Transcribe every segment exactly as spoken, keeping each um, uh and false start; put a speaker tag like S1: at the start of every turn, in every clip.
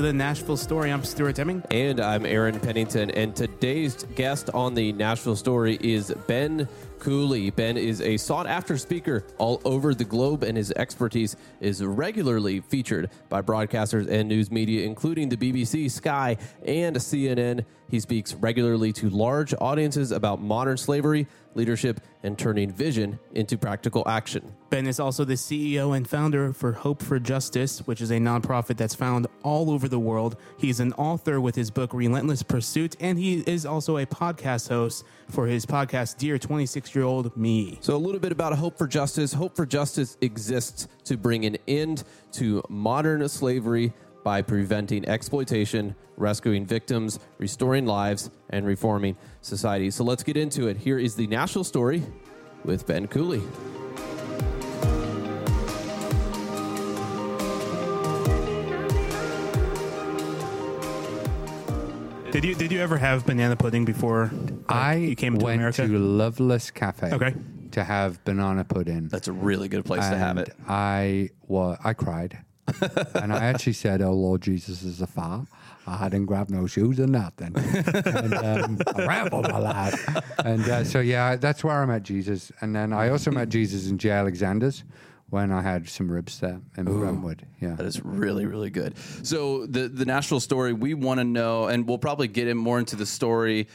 S1: the Nashville Story. I'm Stuart Deming.
S2: And I'm Aaron Pennington. And today's guest on the Nashville Story is Ben Cooley. Ben is a sought-after speaker all over the globe, and his expertise is regularly featured by broadcasters and news media, including the B B C, Sky, and C N N. He speaks regularly to large audiences about modern slavery, leadership, and turning vision into practical action.
S1: Ben is also the C E O and founder for Hope for Justice, which is a nonprofit that's found all over the world. He's an author with his book Relentless Pursuit, and he is also a podcast host for his podcast Dear twenty-six-Year-Old Me.
S2: So a little bit about Hope for Justice. Hope for Justice exists to bring an end to modern slavery by preventing exploitation, rescuing victims, restoring lives, and reforming society. So let's get into it. Here is the Nashville Story with Ben Cooley.
S1: Did you did you ever have banana pudding before like,
S3: I
S1: you came to
S3: went
S1: America?
S3: to Loveless Cafe
S1: Okay.
S3: to have banana pudding.
S2: That's a really good place
S3: and
S2: to have it.
S3: I well, I cried. And I actually said, "Oh Lord Jesus is a fire." I didn't grab no shoes or nothing. And um, I rambled a lot. And uh, so, yeah, that's where I met Jesus. And then I also met Jesus in J. Alexander's when I had some ribs there in
S4: Ooh,
S3: Brentwood. Yeah,
S4: that is really, really good. So the, the Nashville Story, we want to know, and we'll probably get in more into the story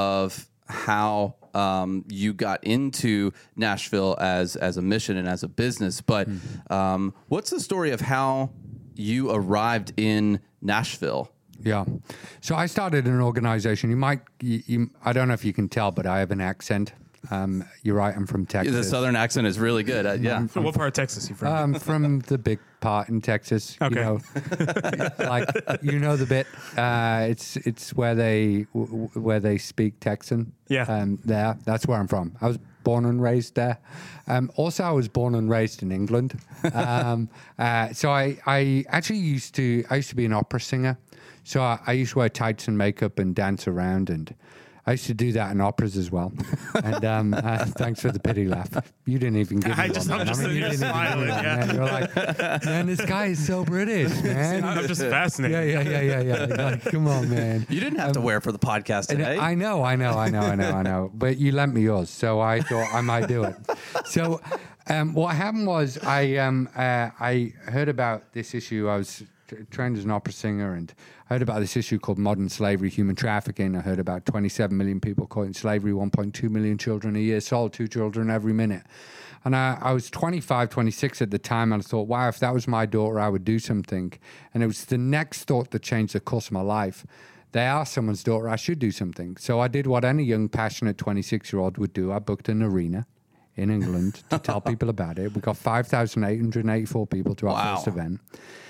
S4: of how um, you got into Nashville as as a mission and as a business. But mm-hmm. um, what's the story of how you arrived in Nashville?
S3: Yeah. So I started an organization. You might, you, you, I don't know if you can tell, but I have an accent. Um, you're right. I'm from Texas.
S4: The Southern accent is really good. Uh, yeah.
S1: From what part of Texas are you from?
S3: Um, from the big part in Texas.
S1: Okay.
S3: You know, like, you know, the bit, uh, it's, it's where they, w- where they speak Texan.
S1: Yeah.
S3: Um, there, that's where I'm from. I was born and raised there. Um, also, I was born and raised in England. Um, uh, so I, I actually used to, I used to be an opera singer. So I, I used to wear tights and makeup and dance around, and I used to do that in operas as well. And um, uh, thanks for the pity laugh. You didn't even give me
S1: I just,
S3: one.
S1: I'm just
S3: I mean,
S1: sitting
S3: you
S1: there
S3: didn't even
S1: smiling.
S3: do one,
S1: Yeah.
S3: man. You're like, man, this guy is so British, man.
S1: I'm just fascinated.
S3: Yeah, yeah, yeah, yeah, yeah. Like, come on, man.
S4: You didn't have
S3: Um,
S4: to wear for the podcast
S3: And
S4: today.
S3: I know, I know, I know, I know, I know. But you lent me yours, so I thought I might do it. So um, what happened was I um, uh, I heard about this issue. I was t- trained as an opera singer, and I heard about this issue called modern slavery, human trafficking. I heard about twenty-seven million people caught in slavery, one point two million children a year sold, two children every minute. And I, I was twenty-five, twenty-six at the time, and I thought, wow, if that was my daughter, I would do something. And it was the next thought that changed the course of my life. They are someone's daughter, I should do something. So I did what any young, passionate twenty-six-year-old would do. I booked an arena in England to tell people about it. We got five thousand eight hundred eighty-four people to our
S4: Wow.
S3: first event.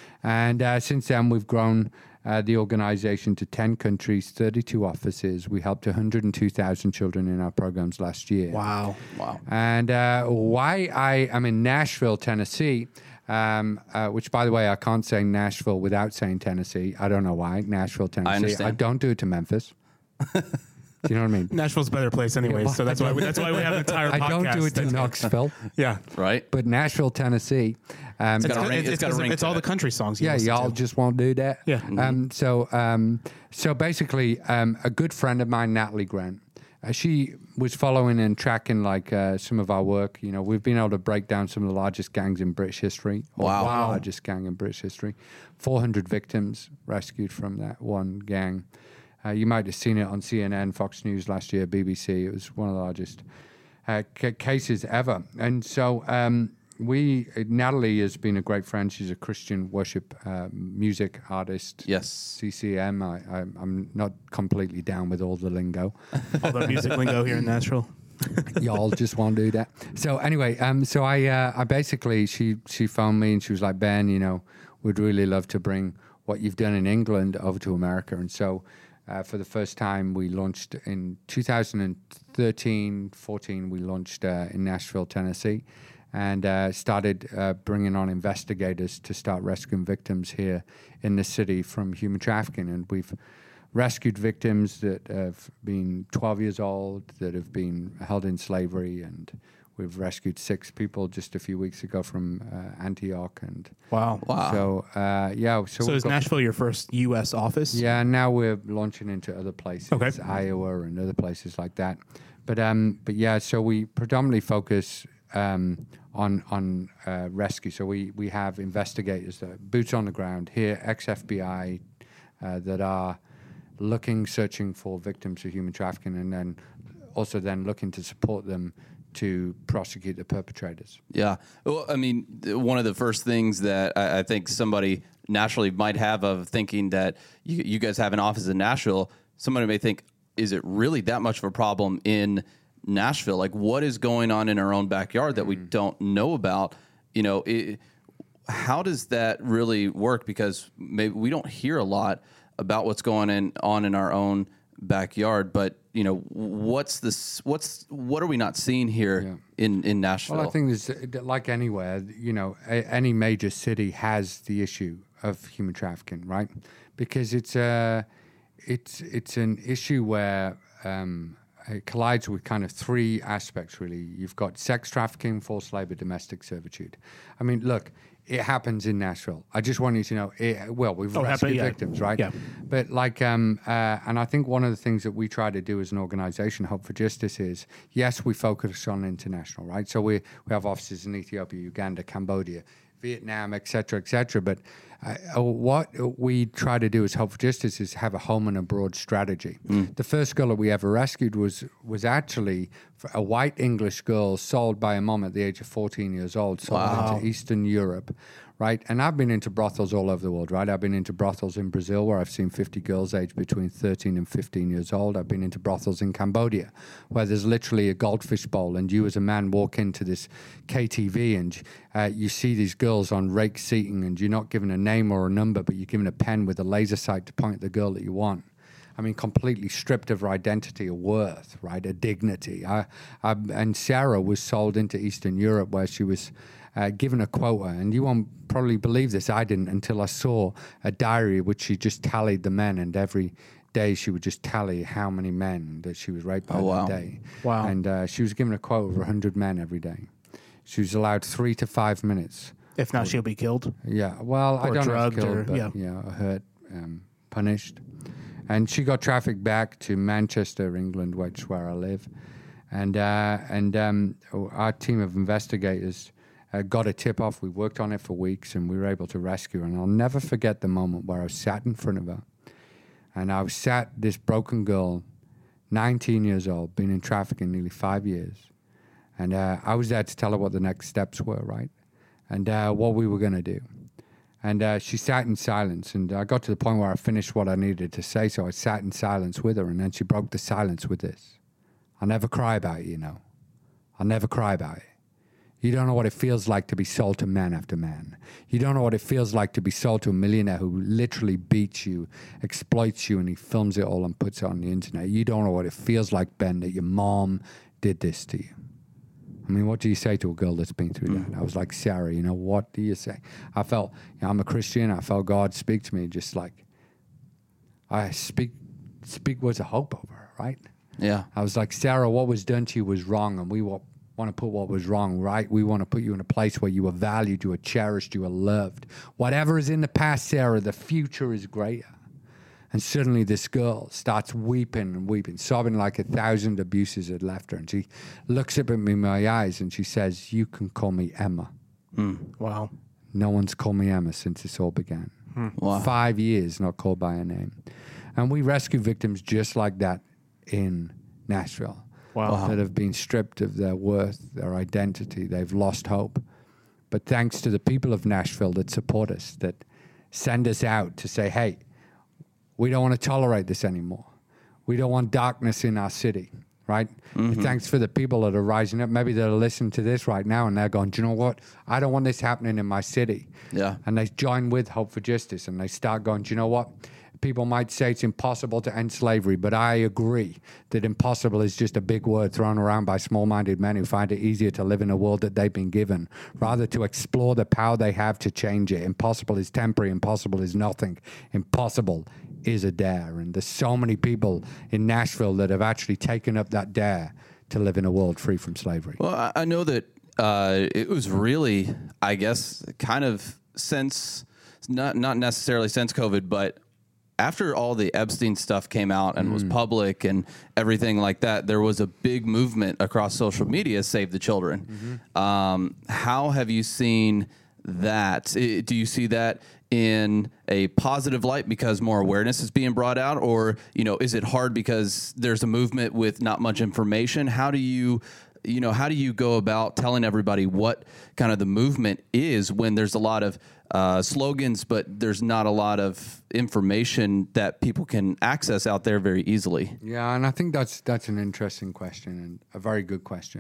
S3: And uh, since then, we've grown uh, the organization to ten countries, thirty-two offices. We helped one hundred two thousand children in our programs last year.
S1: Wow.
S4: Wow.
S3: And uh, why I am in Nashville, Tennessee, um, uh, which, by the way, I can't say Nashville without saying Tennessee. I don't know why. Nashville, Tennessee.
S4: understand.
S3: I don't do it to Memphis. Do you know what I mean?
S1: Nashville's a better place anyway,
S3: Yeah,
S1: so that's why we, that's why we have an entire podcast.
S3: I don't do it to
S1: That's-
S3: Knoxville,
S1: Yeah.
S4: Right?
S3: but Nashville, Tennessee. Um,
S4: It's got a
S1: It's,
S4: ring-
S1: it's,
S4: it's got a
S1: it's,
S4: ring
S1: it's
S4: to
S1: all
S4: it.
S1: the country songs. You
S3: yeah,
S1: listen
S3: y'all
S1: to.
S3: just won't do that.
S1: Yeah.
S3: Um, so, um, so basically, um, a good friend of mine, Natalie Grant, uh, she was following and tracking like uh, some of our work. You know, we've been able to break down some of the largest gangs in British history. or
S4: Wow.
S3: the
S4: Wow.
S3: largest gang in British history. four hundred victims rescued from that one gang. Uh, you might have seen it on C N N, Fox News last year, B B C. It was one of the largest uh, c- cases ever. And so um, we, Natalie has been a great friend. She's a Christian worship uh, music artist.
S4: Yes.
S3: C C M. I, I, I'm not completely down with all the lingo.
S1: all the music lingo here in Nashville.
S3: Y'all just won't do that. So anyway, um, so I, uh, I basically, she, she phoned me and she was like, Ben, you know, we'd really love to bring what you've done in England over to America. And so uh, for the first time, we launched in two thousand thirteen, fourteen, we launched uh, in Nashville, Tennessee, and uh, started uh, bringing on investigators to start rescuing victims here in the city from human trafficking. And we've rescued victims that have been twelve years old, that have been held in slavery, and we've rescued six people just a few weeks ago from uh, Antioch, and
S1: Wow.
S4: Wow.
S3: so uh, yeah. So,
S1: So
S3: we've
S1: is
S3: got-
S1: Nashville your first U S office?
S3: Yeah, now we're launching into other places,
S1: Okay.
S3: Iowa and other places like that. But um, but yeah, so we predominantly focus um, on on uh, rescue. So we we have investigators, that boots on the ground here, ex F B I, uh, that are looking, searching for victims of human trafficking, and then also then looking to support them to prosecute the perpetrators.
S4: Yeah. Well, I mean, th- one of the first things that I, I think somebody naturally might have of thinking that you, you guys have an office in Nashville, somebody may think, is it really that much of a problem in Nashville? Like, what is going on in our own backyard that we don't know about? You know, it, how does that really work? Because maybe we don't hear a lot about what's going in, on in our own backyard, but you know, what's this? What's what are we not seeing here
S3: Yeah.
S4: in in Nashville?
S3: Well, I think there's, like anywhere, you know, a, any major city has the issue of human trafficking, right? Because it's a, it's it's an issue where um, it collides with kind of three aspects, really. You've got sex trafficking, forced labor, domestic servitude. I mean, look, it happens in Nashville. I just want you to know, it, well, we've
S1: Oh,
S3: rescued
S1: happen- yeah.
S3: victims, right?
S1: Yeah.
S3: But like, um, uh, and I think one of the things that we try to do as an organization, Hope for Justice, is, yes, we focus on international, right? So we, we have offices in Ethiopia, Uganda, Cambodia, Vietnam, et cetera, et cetera. But uh, what we try to do as Hope for Justice is have a home and abroad strategy.
S1: Mm.
S3: The first girl that we ever rescued was was actually a white English girl sold by a mom at the age of fourteen years old, sold
S1: Wow.
S3: into Eastern Europe, right? And I've been into brothels all over the world, right? I've been into brothels in Brazil where I've seen fifty girls aged between thirteen and fifteen years old. I've been into brothels in Cambodia where there's literally a goldfish bowl, and you as a man walk into this K T V and uh, you see these girls on rake seating, and you're not given a name or a number, but you're given a pen with a laser sight to point at the girl that you want. I mean, completely stripped of her identity, a worth, right, a dignity. I, I, and Sarah was sold into Eastern Europe where she was uh, given a quota. And you won't probably believe this, I didn't, until I saw a diary which she just tallied the men, and every day she would just tally how many men that she was raped by
S4: Oh, wow.
S3: that day.
S1: Wow.
S3: And uh, she was given a quota of one hundred men every day. She was allowed three to five minutes.
S1: If not, she'll be killed.
S3: Yeah, well, I
S1: Or
S3: don't know if
S1: drugged
S3: killed,
S1: or-
S3: but,
S1: yeah.
S3: yeah, hurt, um, punished. And she got trafficked back to Manchester, England, which is where I live. And uh, and um, our team of investigators uh, got a tip off. We worked on it for weeks, and we were able to rescue her. And I'll never forget the moment where I was sat in front of her, and I was sat this broken girl, nineteen years old, been in trafficking nearly five years, and uh, I was there to tell her what the next steps were, right, and uh, what we were going to do. And uh, she sat in silence, and I got to the point where I finished what I needed to say, so I sat in silence with her, and then she broke the silence with this. I'll never cry about it, you know. I'll never cry about it. You don't know what it feels like to be sold to man after man. You don't know what it feels like to be sold to a millionaire who literally beats you, exploits you, and he films it all and puts it on the internet. You don't know what it feels like, Ben, that your mom did this to you. I mean, what do you say to a girl that's been through that? I was like, Sarah, you know, what do you say? I felt, you know, I'm a Christian. I felt God speak to me just like, I speak speak words of hope over her, right?
S4: Yeah.
S3: I was like, Sarah, what was done to you was wrong, and we want, want to put what was wrong right. We want to put you in a place where you are valued, you are cherished, you are loved. Whatever is in the past, Sarah, the future is greater. And suddenly this girl starts weeping and weeping, sobbing like a thousand abuses had left her. And she looks up at me in my eyes and she says, you can call me Emma.
S1: Wow.
S3: No one's called me Emma since this all began.
S4: Wow.
S3: Five years not called by her name. And we rescue victims just like that in Nashville.
S1: Wow.
S3: That have been stripped of their worth, their identity. They've lost hope. But thanks to the people of Nashville that support us, that send us out to say, hey, we don't want to tolerate this anymore. We don't want darkness in our city, right?
S4: Mm-hmm.
S3: Thanks for the people that are rising up. Maybe they're listening to this right now and they're going, do you know what? I don't want this happening in my city.
S4: Yeah.
S3: And they join with Hope for Justice and they start going, do you know what? People might say it's impossible to end slavery, but I agree that impossible is just a big word thrown around by small-minded men who find it easier to live in a world that they've been given, rather to explore the power they have to change it. Impossible is temporary. Impossible is nothing. Impossible is a dare. And there's so many people in Nashville that have actually taken up that dare to live in a world free from slavery.
S4: Well, I, I know that uh, it was really, I guess, kind of since not not necessarily since COVID, but after all the Epstein stuff came out and mm. was public and everything like that, there was a big movement across social media, Save the Children. Mm-hmm. Um, how have you seen that? Do you see that in a positive light because more awareness is being brought out, or, you know, is it hard because there's a movement with not much information? How do you, you know, how do you go about telling everybody what kind of the movement is when there's a lot of uh, slogans, but there's not a lot of information that people can access out there very easily?
S3: Yeah, and I think that's that's an interesting question and a very good question.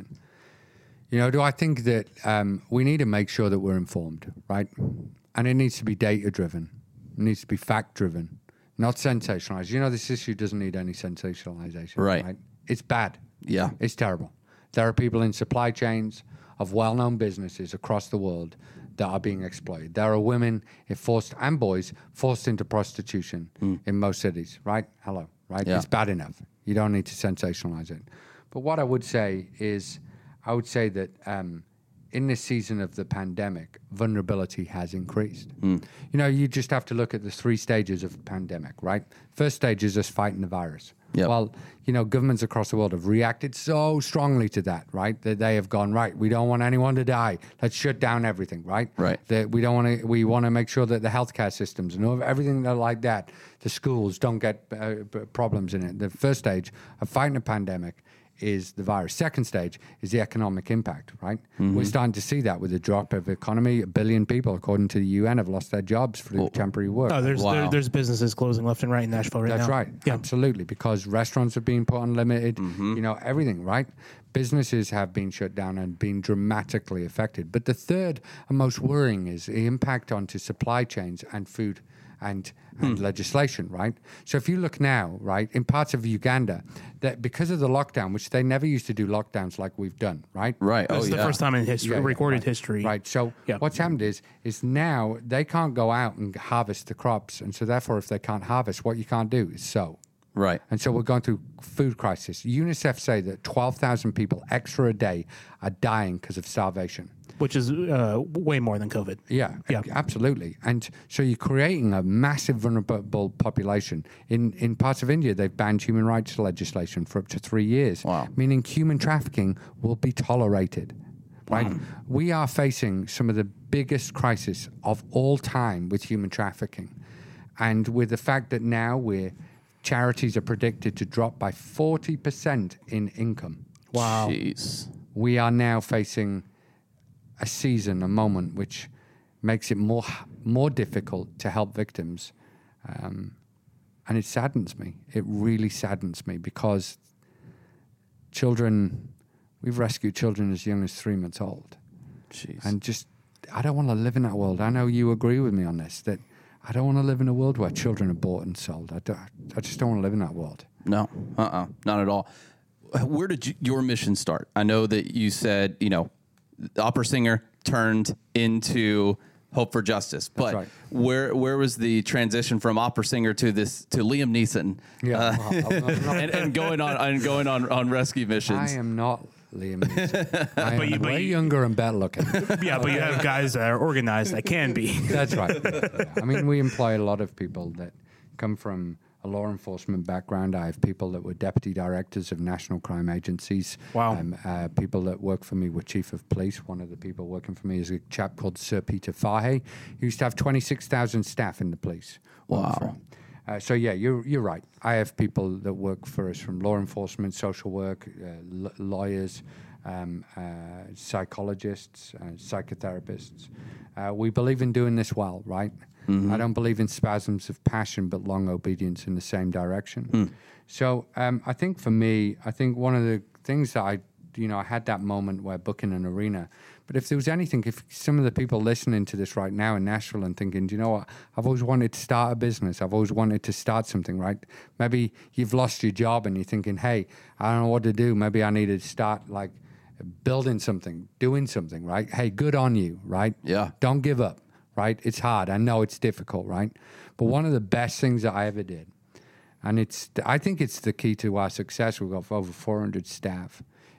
S3: You know, do I think that um, we need to make sure that we're informed, right? And it needs to be data-driven. It needs to be fact-driven, not sensationalized. You know, this issue doesn't need any sensationalization,
S4: right?
S3: right? It's bad.
S4: Yeah.
S3: It's terrible. There are people in supply chains of well-known businesses across the world that are being exploited. There are women forced and boys forced into prostitution mm. in most cities, right? Hello, right?
S4: Yeah.
S3: It's bad enough. You don't need to sensationalize it. But what I would say is, I would say that um, in this season of the pandemic, vulnerability has increased. Mm. You know, you just have to look at the three stages of the pandemic, right? First stage is us fighting the virus.
S4: Yep.
S3: Well, you know, governments across the world have reacted so strongly to that, right? That they have gone, right, we don't want anyone to die. Let's shut down everything, right?
S4: Right.
S3: That we don't want to, we want to make sure that the healthcare systems and all, everything like that, the schools don't get uh, problems in it. The first stage of fighting a pandemic is the virus. Second stage is the economic impact, right? Mm-hmm. We're starting to see that with the drop of economy. A billion people, according to the U N, have lost their jobs through oh. temporary work.
S1: Oh, there's
S4: wow.
S1: there, there's businesses closing left and right in Nashville right
S3: That's
S1: now.
S3: right.
S1: Yeah.
S3: Absolutely. Because restaurants are being put on limited, mm-hmm. you know, everything, right? Businesses have been shut down and been dramatically affected. But the third and most worrying is the impact onto supply chains and food and, and hmm. legislation, right? So if you look now, right, in parts of Uganda, that because of the lockdown, which they never used to do lockdowns like we've done, right?
S4: Right.
S1: This
S4: oh,
S1: is
S4: yeah.
S1: the first time in history,
S3: yeah,
S1: recorded
S3: right.
S1: history.
S3: Right. So
S1: yeah.
S3: what's happened is, is now they can't go out and harvest the crops. And so therefore, if they can't harvest, what you can't do is sow.
S4: Right.
S3: And so we're going through food crisis. UNICEF say that twelve thousand people extra a day are dying because of starvation.
S1: Which is uh, way more than COVID.
S3: Yeah,
S1: yeah,
S3: absolutely. And so you're creating a massive vulnerable population. In in parts of India, they've banned human rights legislation for up to three years.
S4: Wow.
S3: Meaning human trafficking will be tolerated. Right?
S4: Wow.
S3: We are facing some of the biggest crises of all time with human trafficking. And with the fact that now we're charities are predicted to drop by forty percent in income.
S1: Wow.
S4: Jeez.
S3: We are now facing a season, a moment which makes it more more difficult to help victims. Um, and it saddens me. It really saddens me because children, we've rescued children as young as three months old.
S4: Jeez.
S3: And just, I don't want to live in that world. I know you agree with me on this, that I don't want to live in a world where children are bought and sold. I, don't, I just don't want to live in that world.
S4: No, uh-uh, not at all. Where did you, your mission start? I know that you said, you know, the opera singer turned into Hope for Justice, but
S3: right.
S4: where where was the transition from opera singer to this to Liam Neeson?
S3: Yeah,
S4: uh,
S3: well, I'm not,
S4: and, and going on and going on, on rescue missions.
S3: I am not Liam Neeson. I am
S1: But you- but
S3: way
S1: you-
S3: younger and better looking.
S1: Yeah, but you have guys that are organized that can be.
S3: That's right. Yeah. I mean, we employ a lot of people that come from a law enforcement background. I have people that were deputy directors of national crime agencies.
S1: Wow.
S3: Um, uh, people that work for me were chief of police. One of the people working for me is a chap called Sir Peter Fahe. He used to have twenty-six thousand staff in the police.
S4: Wow.
S3: Uh, so yeah, you're you're right. I have people that work for us from law enforcement, social work, uh, l- lawyers, um, uh, psychologists, uh, psychotherapists. Uh, we believe in doing this well, right? Mm-hmm. I don't believe in spasms of passion, but long obedience in the same direction. Mm. So um, I think for me, I think one of the things that I, you know, I had that moment where booking an arena. But if there was anything, if some of the people listening to this right now in Nashville and thinking, do you know what, I've always wanted to start a business. I've always wanted to start something, right? Maybe you've lost your job and you're thinking, hey, I don't know what to do. Maybe I need to start like building something, doing something, right? Hey, good on you, right?
S4: Yeah.
S3: Don't give up, right? It's hard. I know it's difficult, right? But one of the best things that I ever did, and it's, I think it's the key to our success. We've got over four hundred staff,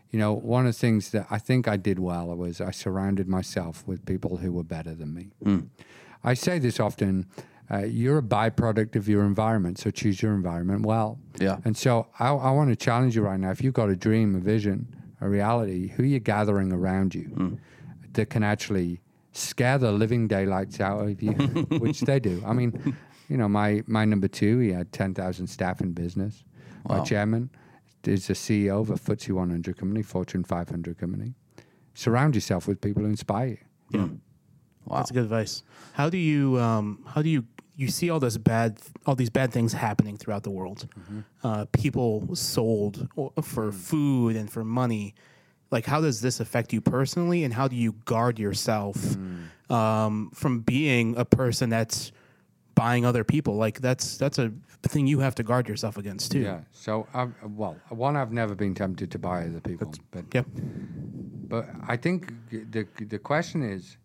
S3: you know, one of the things that I think I did well was I surrounded myself with people who were better than me. Mm. I say this often, uh, you're a byproduct of your environment, so choose your environment well.
S4: Yeah.
S3: And so I, I want to challenge you right now. If you've got a dream, a vision, a reality, who are you gathering around you mm. that can actually scare the living daylights out of you, which they do. I mean, you know, my, my number two, he had ten thousand staff in business. Wow. My chairman is the C E O of a F T S E one hundred company, Fortune five hundred company. Surround yourself with people who inspire you.
S1: Yeah. Mm. Wow. That's good advice. How do you, um, how do you, you see all this bad, all these bad things happening throughout the world. Mm-hmm. Uh, people sold for food and for money. Like, how does this affect you personally, and how do you guard yourself mm. um, from being a person that's buying other people? Like, that's that's a thing you have to guard yourself against too.
S3: Yeah. So, I've, well, one, I've never been tempted to buy other people, that's, but
S1: yep.
S3: But I think the the question is,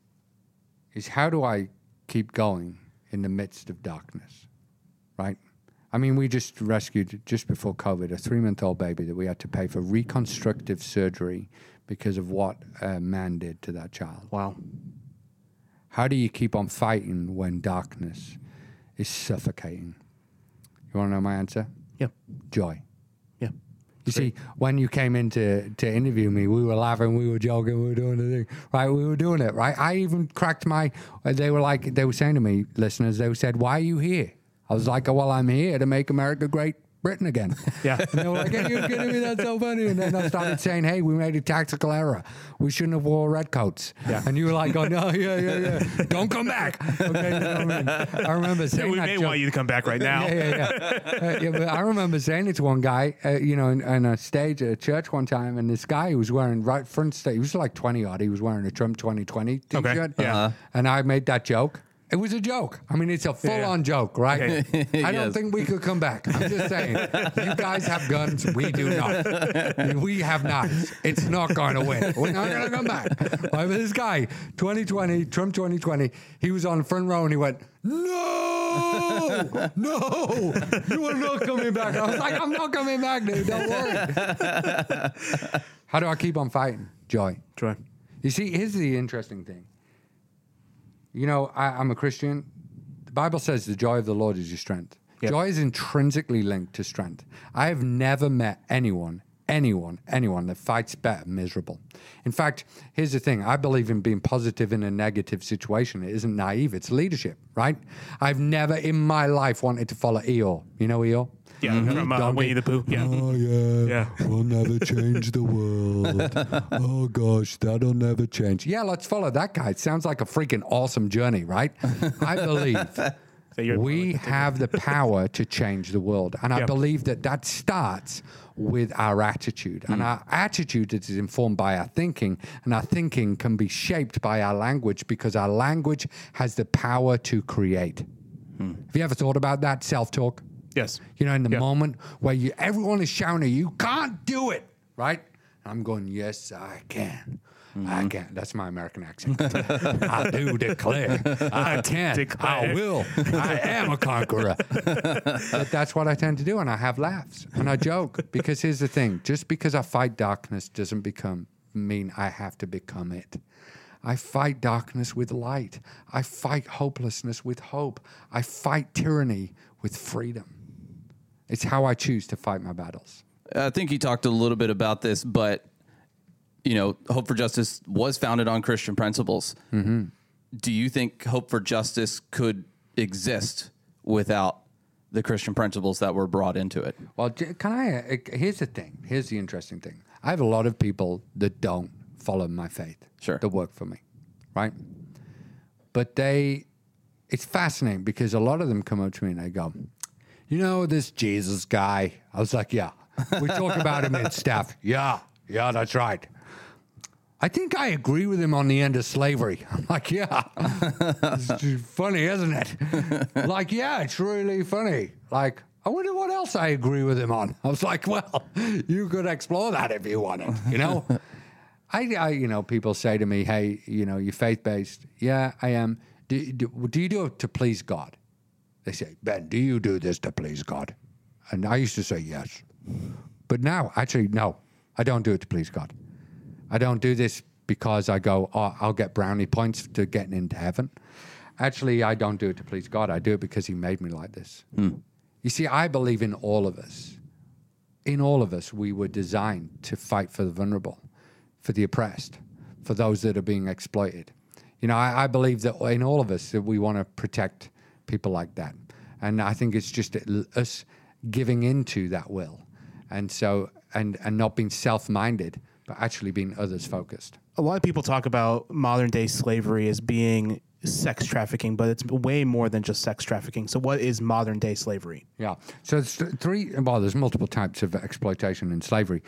S3: is how do I keep going in the midst of darkness, right? I mean, we just rescued, just before COVID, a three-month-old baby that we had to pay for reconstructive surgery because of what a man did to that child.
S1: Wow.
S3: How do you keep on fighting when darkness is suffocating? You want to know my answer?
S1: Yeah.
S3: Joy.
S1: Yeah.
S3: You see, when you came in to, to interview me, we were laughing, we were joking, we were doing the thing, right? We were doing it, right? I even cracked my, they were like, they were saying to me, listeners, they said, why are you here? I was like, oh, well, I'm here to make America great Britain again.
S1: Yeah.
S3: And they were like, are you kidding me? That's so funny. And then I started saying, hey, we made a tactical error. We shouldn't have wore red coats.
S1: Yeah.
S3: And you were like, oh, no, yeah, yeah, yeah. Don't come back. Okay, you know what I mean? I remember saying
S1: yeah, we
S3: that
S1: may
S3: joke.
S1: want you to come back right now.
S3: yeah, yeah, yeah. uh, yeah, but I remember saying it to one guy, uh, you know, in, on a stage at a church one time, and this guy was wearing right front stage, he was like twenty odd, he was wearing a Trump twenty twenty t-shirt.
S1: Okay. Yeah. Uh-huh.
S3: And I made that joke. It was a joke. I mean, it's a full-on yeah. joke, right?
S1: Okay.
S3: I don't yes. think we could come back. I'm just saying. You guys have guns. We do not. We have knives. It's not going to win. We're not going to come back. Right, but this guy, twenty twenty, Trump twenty twenty, he was on the front row and he went, no, no, you are not coming back. I was like, I'm not coming back, dude. Don't worry. How do I keep on fighting? Joy.
S1: Joy.
S3: You see, here's the interesting thing. You know, I, I'm a Christian. The Bible says the joy of the Lord is your strength. Yep. Joy is intrinsically linked to strength. I have never met anyone, anyone, anyone that fights better miserable. In fact, here's the thing. I believe in being positive in a negative situation. It isn't naive. It's leadership, right? I've never in my life wanted to follow Eeyore. You know Eeyore?
S1: Yeah, mm-hmm. from uh, Winnie the Pooh. Yeah.
S3: Oh, yeah.
S1: Yeah.
S3: We'll never change the world. Oh, gosh, that'll never change. Yeah, let's follow that guy. It sounds like a freaking awesome journey, right? I believe so we have the power to change the world. And yep. I believe that that starts with our attitude. Mm. And our attitude is informed by our thinking. And our thinking can be shaped by our language because our language has the power to create. Mm. Have you ever thought about that, self-talk?
S1: Yes.
S3: You know, in the
S1: yep. moment
S3: where you everyone is shouting, you can't do it, right? I'm going, yes, I can. Mm-hmm. I can. That's my American accent. I do declare. I can. Declare. I will. I am a conqueror. But that's what I tend to do, and I have laughs, and I joke. Because here's the thing. Just because I fight darkness doesn't become mean I have to become it. I fight darkness with light. I fight hopelessness with hope. I fight tyranny with freedom. It's how I choose to fight my battles.
S4: I think you talked a little bit about this, but, you know, Hope for Justice was founded on Christian principles. Mm-hmm. Do you think Hope for Justice could exist without the Christian principles that were brought into it?
S3: Well, can I, here's the thing. Here's the interesting thing. I have a lot of people that don't follow my faith.
S4: Sure.
S3: That work for me, right? But they, it's fascinating because a lot of them come up to me and they go, you know, this Jesus guy. I was like, yeah. We talk about him in staff. Yeah, yeah, that's right. I think I agree with him on the end of slavery. I'm like, yeah. It's funny, isn't it? Like, yeah, it's really funny. Like, I wonder what else I agree with him on. I was like, well, you could explore that if you wanted, you know? I, I, you know, people say to me, hey, you know, you're faith-based. Yeah, I am. Do, do, do you do it to please God? They say, Ben, do you do this to please God? And I used to say yes. But now, actually, no. I don't do it to please God. I don't do this because I go, oh, I'll get brownie points to getting into heaven. Actually, I don't do it to please God. I do it because he made me like this. Mm. You see, I believe in all of us. In all of us, we were designed to fight for the vulnerable, for the oppressed, for those that are being exploited. You know, I, I believe that in all of us that we want to protect people like that. And I think it's just us giving into that will. And so, and, and not being self-minded, but actually being others-focused.
S1: A lot of people talk about modern day slavery as being sex trafficking, but it's way more than just sex trafficking. So what is modern day slavery?
S3: Yeah. So it's three, well, there's multiple types of exploitation in slavery.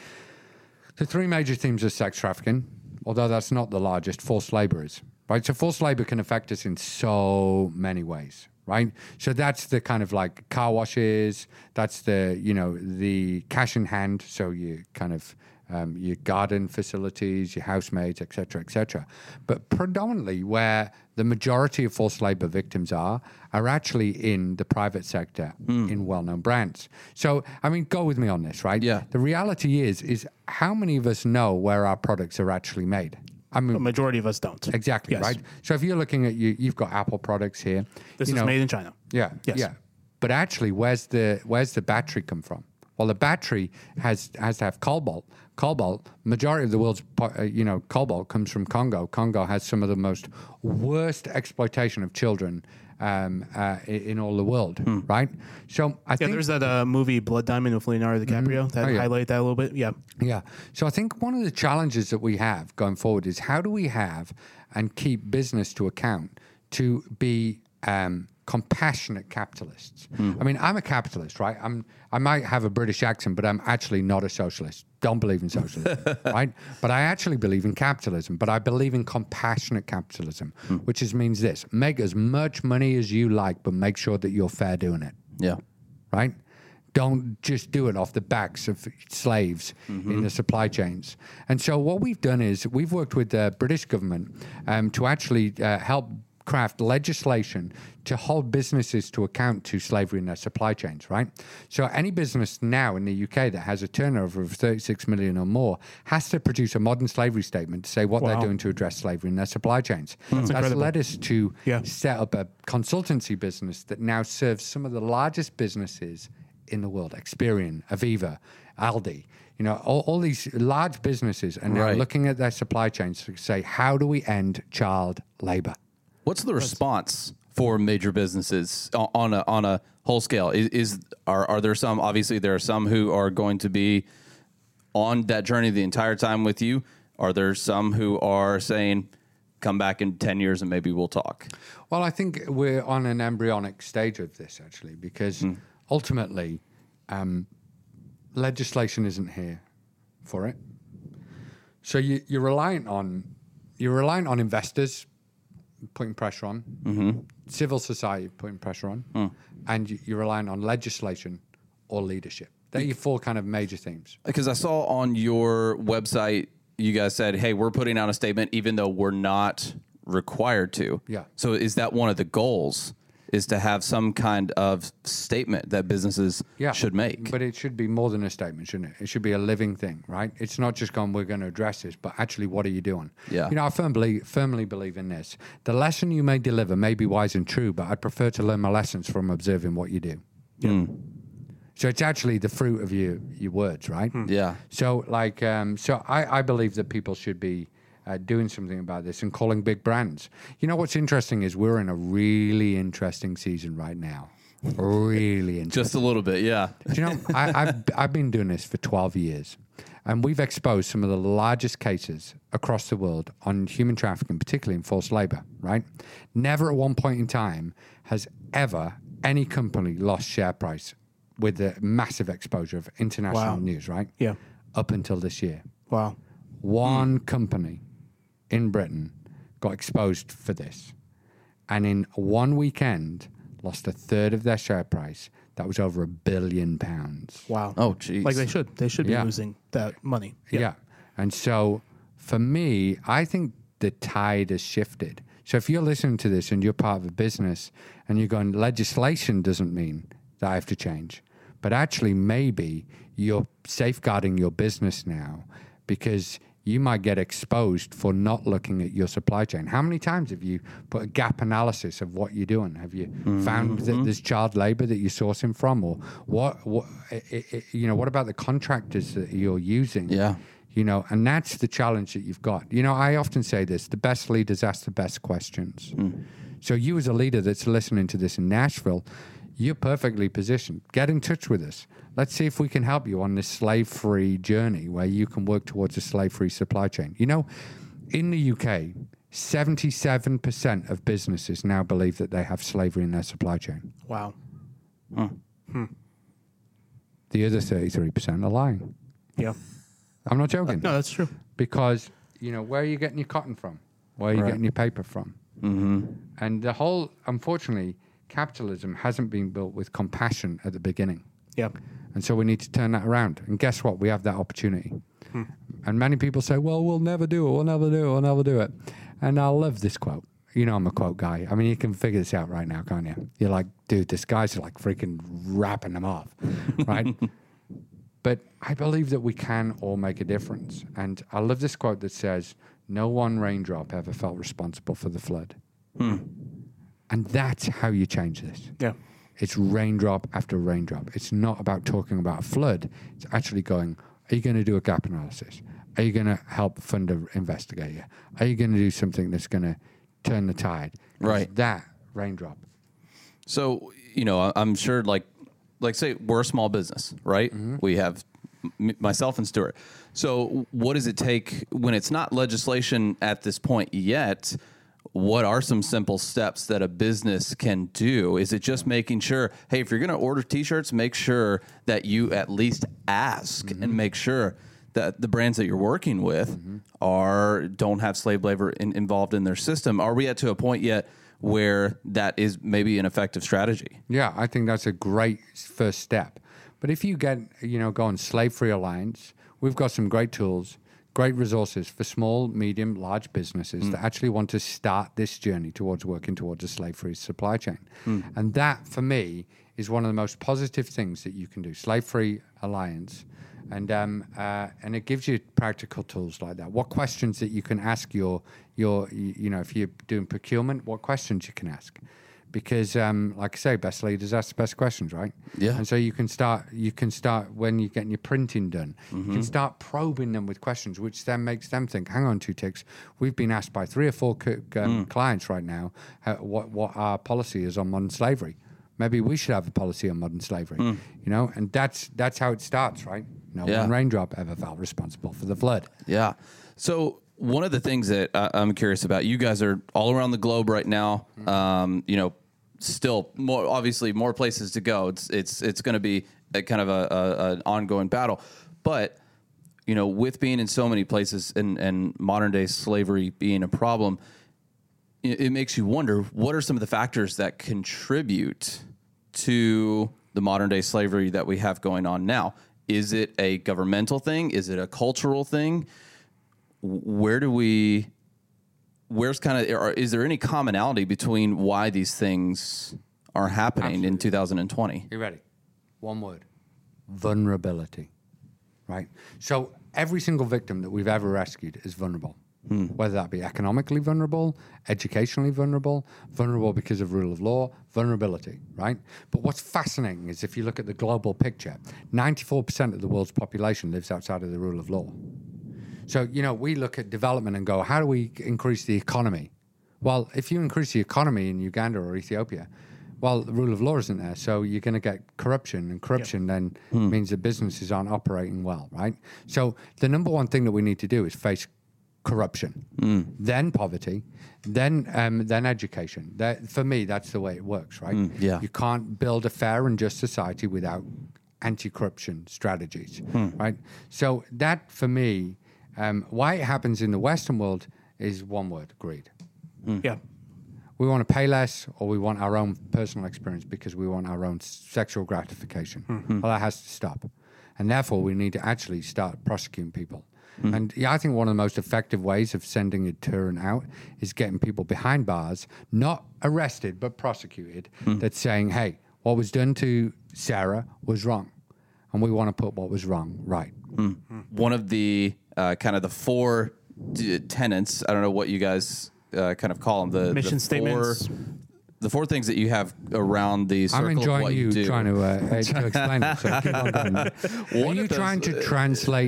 S3: The three major themes are sex trafficking, although that's not the largest, forced labor is, right? So forced labor can affect us in so many ways, right? So that's the kind of like car washes, that's the, you know, the cash in hand, so you kind of, Um, your garden facilities, your housemaids, et cetera, et cetera. But predominantly where the majority of forced labor victims are, are actually in the private sector, mm. in well-known brands. So, I mean, go with me on this, right?
S4: Yeah.
S3: The reality is, is how many of us know where our products are actually made? I mean,
S1: the majority of us don't.
S3: Exactly,
S1: yes.
S3: right? So if you're looking at, you, you've got Apple products here.
S1: This
S3: you
S1: is
S3: know,
S1: made in China.
S3: Yeah,
S1: yes.
S3: yeah. But actually, where's the where's the battery come from? Well, the battery has has to have cobalt. Cobalt, majority of the world's, uh, you know, cobalt comes from Congo. Congo has some of the most worst exploitation of children um, uh, in all the world, hmm. right? So I
S1: yeah,
S3: think
S1: there's that uh, movie Blood Diamond with Leonardo DiCaprio mm-hmm. that oh, yeah. highlight that a little bit. Yeah,
S3: yeah. So I think one of the challenges that we have going forward is how do we have and keep business to account to be um, compassionate capitalists. Mm. I mean, I'm a capitalist, right? I'm. I might have a British accent, but I'm actually not a socialist. Don't believe in socialism, right? But I actually believe in capitalism. But I believe in compassionate capitalism, mm. which is, means this: make as much money as you like, but make sure that you're fair doing it.
S4: Yeah.
S3: Right? Don't just do it off the backs of slaves mm-hmm. in the supply chains. And so what we've done is we've worked with the British government um, to actually uh, help craft legislation to hold businesses to account to slavery in their supply chains, right? So any business now in the U K that has a turnover of thirty-six million or more has to produce a modern slavery statement to say what wow. they're doing to address slavery in their supply chains.
S1: That's,
S3: That's led us to
S1: yeah.
S3: set up a consultancy business that now serves some of the largest businesses in the world. Experian, Aviva, Aldi, you know, all, all these large businesses are now
S4: right.
S3: looking at their supply chains to say, how do we end child labor?
S4: What's the response for major businesses on a on a whole scale? Is, is are are there some? Obviously, there are some who are going to be on that journey the entire time with you. Are there some who are saying, "Come back in ten years and maybe we'll talk"?
S3: Well, I think we're on an embryonic stage of this actually, because mm. ultimately, um, legislation isn't here for it. So you, you're reliant on you're reliant on investors putting pressure on, mm-hmm. civil society putting pressure on, mm. and you, you're relying on legislation or leadership. They're your four kind of major themes.
S4: Because I saw on your website, you guys said, hey, we're putting out a statement even though we're not required to.
S3: Yeah.
S4: So is that one of the goals, is to have some kind of statement that businesses
S3: yeah,
S4: should make?
S3: But it should be more than a statement, shouldn't it? It should be a living thing, right? It's not just going, we're going to address this, but actually, what are you doing?
S4: Yeah.
S3: You know, I firmly, firmly believe in this. The lesson you may deliver may be wise and true, but I'd prefer to learn my lessons from observing what you do.
S4: Yeah. Mm.
S3: So it's actually the fruit of your, your words, right?
S4: Mm. Yeah.
S3: So like, um, so I, I believe that people should be Uh, doing something about this and calling big brands. You know what's interesting is we're in a really interesting season right now. Really interesting.
S4: Just a little bit, yeah.
S3: Do you know, I, I've I've been doing this for twelve years, and we've exposed some of the largest cases across the world on human trafficking, particularly in forced labor. Right? Never at one point in time has ever any company lost share price with the massive exposure of international
S1: wow.
S3: news. Right?
S1: Yeah.
S3: Up until this year.
S1: Wow.
S3: One mm. company in Britain got exposed for this, and in one weekend lost a third of their share price. That was over a billion pounds.
S1: Wow.
S4: Oh, geez.
S1: Like they should. They should be
S3: yeah.
S1: losing that money.
S3: Yeah. yeah. And so for me, I think the tide has shifted. So if you're listening to this and you're part of a business and you're going, legislation doesn't mean that I have to change, but actually maybe you're safeguarding your business now because you might get exposed for not looking at your supply chain. How many times have you put a gap analysis of what you're doing? Have you mm-hmm. found that there's child labor that you're sourcing from? Or what, what it, it, you know, what about the contractors that you're using?
S4: Yeah.
S3: You know, and that's the challenge that you've got. You know, I often say this, the best leaders ask the best questions. Mm. So you as a leader that's listening to this in Nashville, you're perfectly positioned. Get in touch with us. Let's see if we can help you on this slave-free journey where you can work towards a slave-free supply chain. You know, in the U K, seventy-seven percent of businesses now believe that they have slavery in their supply chain.
S1: Wow.
S3: Huh. Hmm. The other thirty-three percent are lying.
S1: Yeah.
S3: I'm not joking.
S1: No, that's true.
S3: Because, you know, where are you getting your cotton from? Where are you
S4: right.
S3: getting your paper from?
S4: Mm-hmm.
S3: And the whole, unfortunately, capitalism hasn't been built with compassion at the beginning.
S1: Yeah.
S3: And so we need to turn that around. And guess what? We have that opportunity. Hmm. And many people say, well, we'll never do it. We'll never do it. We'll never do it. And I love this quote. You know I'm a quote guy. I mean, you can figure this out right now, can't you? You're like, dude, this guy's like freaking rapping them off, right? But I believe that we can all make a difference. And I love this quote that says, no one raindrop ever felt responsible for the flood. Hmm. And that's how you change this.
S1: Yeah.
S3: It's raindrop after raindrop. It's not about talking about a flood. It's actually going, are you going to do a gap analysis? Are you going to help fund an investigator? Are you going to do something that's going to turn the tide?
S4: Right.
S3: That raindrop.
S4: So, you know, I'm sure like, like say we're a small business, right? Mm-hmm. We have m- myself and Stuart. So what does it take when it's not legislation at this point yet? What are some simple steps that a business can do? Is it just making sure, hey, if you're going to order T-shirts, make sure that you at least ask mm-hmm. and make sure that the brands that you're working with mm-hmm. are don't have slave labor in, involved in their system? Are we at to a point yet where that is maybe an effective strategy?
S3: Yeah, I think that's a great first step. But if you get, you know, go on Slave Free Alliance, we've got some great tools, great resources for small, medium, large businesses mm. that actually want to start this journey towards working towards a slave-free supply chain. Mm. And that, for me, is one of the most positive things that you can do. Slave Free Alliance. And um, uh, and it gives you practical tools like that. What questions that you can ask your, your you know, if you're doing procurement, what questions you can ask. Because, um, like I say, best leaders ask the best questions, right?
S4: Yeah.
S3: And so you can start. You can start when you're getting your printing done. Mm-hmm. You can start probing them with questions, which then makes them think. Hang on, two ticks. We've been asked by three or four co- um, mm. clients right now uh, what what our policy is on modern slavery. Maybe we should have a policy on modern slavery. Mm. You know, and that's that's how it starts, right? No yeah. one raindrop ever felt responsible for the flood.
S4: Yeah. So one of the things that uh, I'm curious about, you guys are all around the globe right now. Mm. Um, you know. Still, more obviously, more places to go. It's it's it's going to be a kind of a, a an ongoing battle, but you know, with being in so many places and, and modern day slavery being a problem, it, it makes you wonder what are some of the factors that contribute to the modern day slavery that we have going on now. Is it a governmental thing? Is it a cultural thing? Where do we? Where's kind of, is there any commonality between why these things are happening Absolutely. In two thousand twenty?
S3: You ready? One word. Vulnerability. Right? So every single victim that we've ever rescued is vulnerable. Hmm. Whether that be economically vulnerable, educationally vulnerable, vulnerable because of rule of law, vulnerability, right? But what's fascinating is if you look at the global picture, ninety-four percent of the world's population lives outside of the rule of law. So, you know, we look at development and go, how do we increase the economy? Well, if you increase the economy in Uganda or Ethiopia, well, the rule of law isn't there. So you're going to get corruption, and corruption yep. then hmm. means that businesses aren't operating well, right? So the number one thing that we need to do is face corruption, mm. then poverty, then um, then education. That, for me, that's the way it works, right?
S4: Mm, yeah.
S3: You can't build a fair and just society without anti-corruption strategies, hmm. right? So that, for me, Um, why it happens in the Western world is one word: greed.
S1: Mm. Yeah,
S3: we want to pay less, or we want our own personal experience because we want our own sexual gratification. Mm-hmm. Well, that has to stop, and therefore we need to actually start prosecuting people. Mm. And yeah, I think one of the most effective ways of sending a deterrent out is getting people behind bars, not arrested but prosecuted. Mm. That's saying, "Hey, what was done to Sarah was wrong." and we want to put what was wrong right.
S4: Mm. One of the uh, kind of the four d- tenets, I don't know what you guys uh, kind of call them, the
S1: mission
S4: the
S1: statements.
S4: Four, the four things that you have around the circle
S3: I'm
S4: of
S3: enjoying
S4: what you,
S3: you
S4: do.
S3: trying to, uh, uh, to explain it. So keep on going. Are
S4: One
S3: you
S4: of those-
S3: trying to translate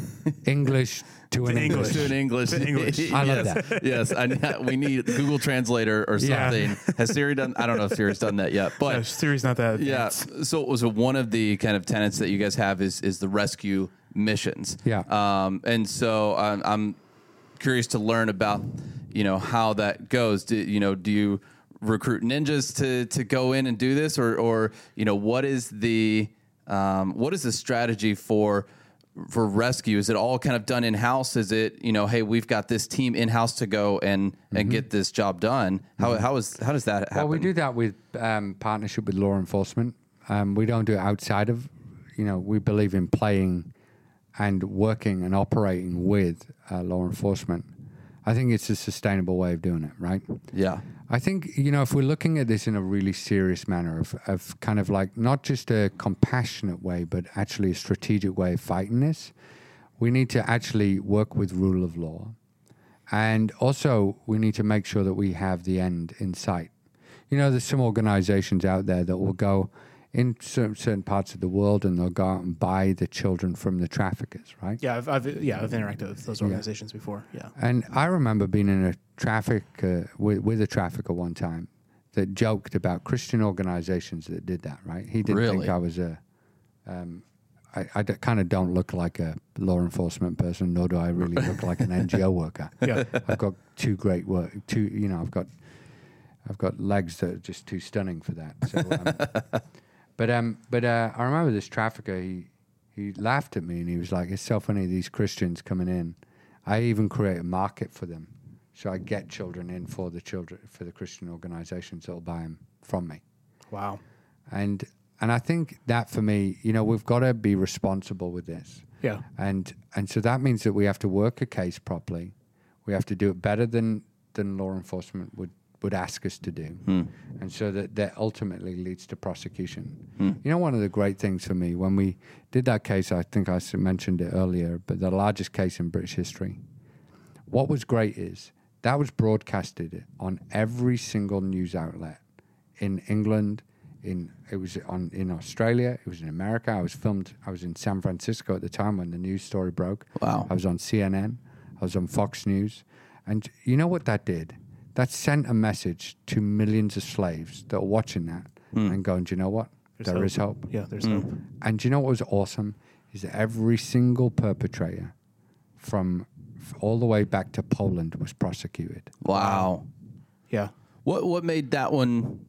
S3: English to an
S1: English.
S3: English?
S4: To an English.
S1: To English.
S3: I love
S4: yes.
S3: that.
S4: Yes, I, we need Google Translator or
S1: Yeah.
S4: something. Has Siri done? I don't know if Siri's done that yet, but
S1: No, Siri's not that.
S4: yeah.
S1: advanced.
S4: So it was a, one of the kind of tenets that you guys have is is the rescue missions.
S3: Yeah.
S4: Um, and so I'm, I'm curious to learn about, you know, how that goes. Do, you know, do you recruit ninjas to to go in and do this, or or you know, what is the um, what is the strategy for for rescue? Is it all kind of done in house? Is it, you know, hey, we've got this team in house to go and and get this job done? How how is how does that happen?
S3: Well, we do that with um, partnership with law enforcement. Um, we don't do it outside of, you know, we believe in playing and working and operating with uh, law enforcement. I think it's a sustainable way of doing it, right?
S4: Yeah.
S3: I think, you know, if we're looking at this in a really serious manner of, of kind of like not just a compassionate way, but actually a strategic way of fighting this, we need to actually work with rule of law. And also we need to make sure that we have the end in sight. You know, there's some organizations out there that will go in certain, certain parts of the world and they'll go out and buy the children from the traffickers, right?
S1: Yeah, I've, I've yeah I've interacted with those organizations before. Yeah.
S3: And I remember being in a traffic uh, with, with a trafficker one time that joked about Christian organizations that did that, right? He didn't
S4: Really?
S3: think I was a, um, I, I d- kind of don't look like a law enforcement person, nor do I really look like an N G O worker.
S1: Yeah.
S3: I've got two great work, two, you know, I've got, I've got legs that are just too stunning for that. So, um, but um, but uh, I remember this trafficker, he, he laughed at me and he was like, it's so funny, these Christians coming in. I even create a market for them. So I get children in for the children, for the Christian organizations that'll buy them from me.
S1: Wow.
S3: And and I think that for me, you know, we've got to be responsible with this.
S1: Yeah.
S3: And and so that means that we have to work a case properly. We have to do it better than, than law enforcement would, would ask us to do.
S4: Hmm.
S3: And so that that ultimately leads to prosecution.
S4: Hmm.
S3: You know, one of the great things for me, when we did that case, I think I s- mentioned it earlier, but the largest case in British history, what was great is that was broadcasted on every single news outlet in England, in it was on in Australia, it was in America. I was filmed, I was in San Francisco at the time when the news story broke.
S4: Wow.
S3: I was on C N N, I was on Fox News. And you know what that did? That sent a message to millions of slaves that were watching that and going, do you know what?
S1: There's
S3: There is hope.
S1: Yeah, there's hope.
S3: And do you know what was awesome? Is that every single perpetrator from f- all the way back to Poland was prosecuted.
S4: Wow.
S1: Yeah.
S4: What what made that one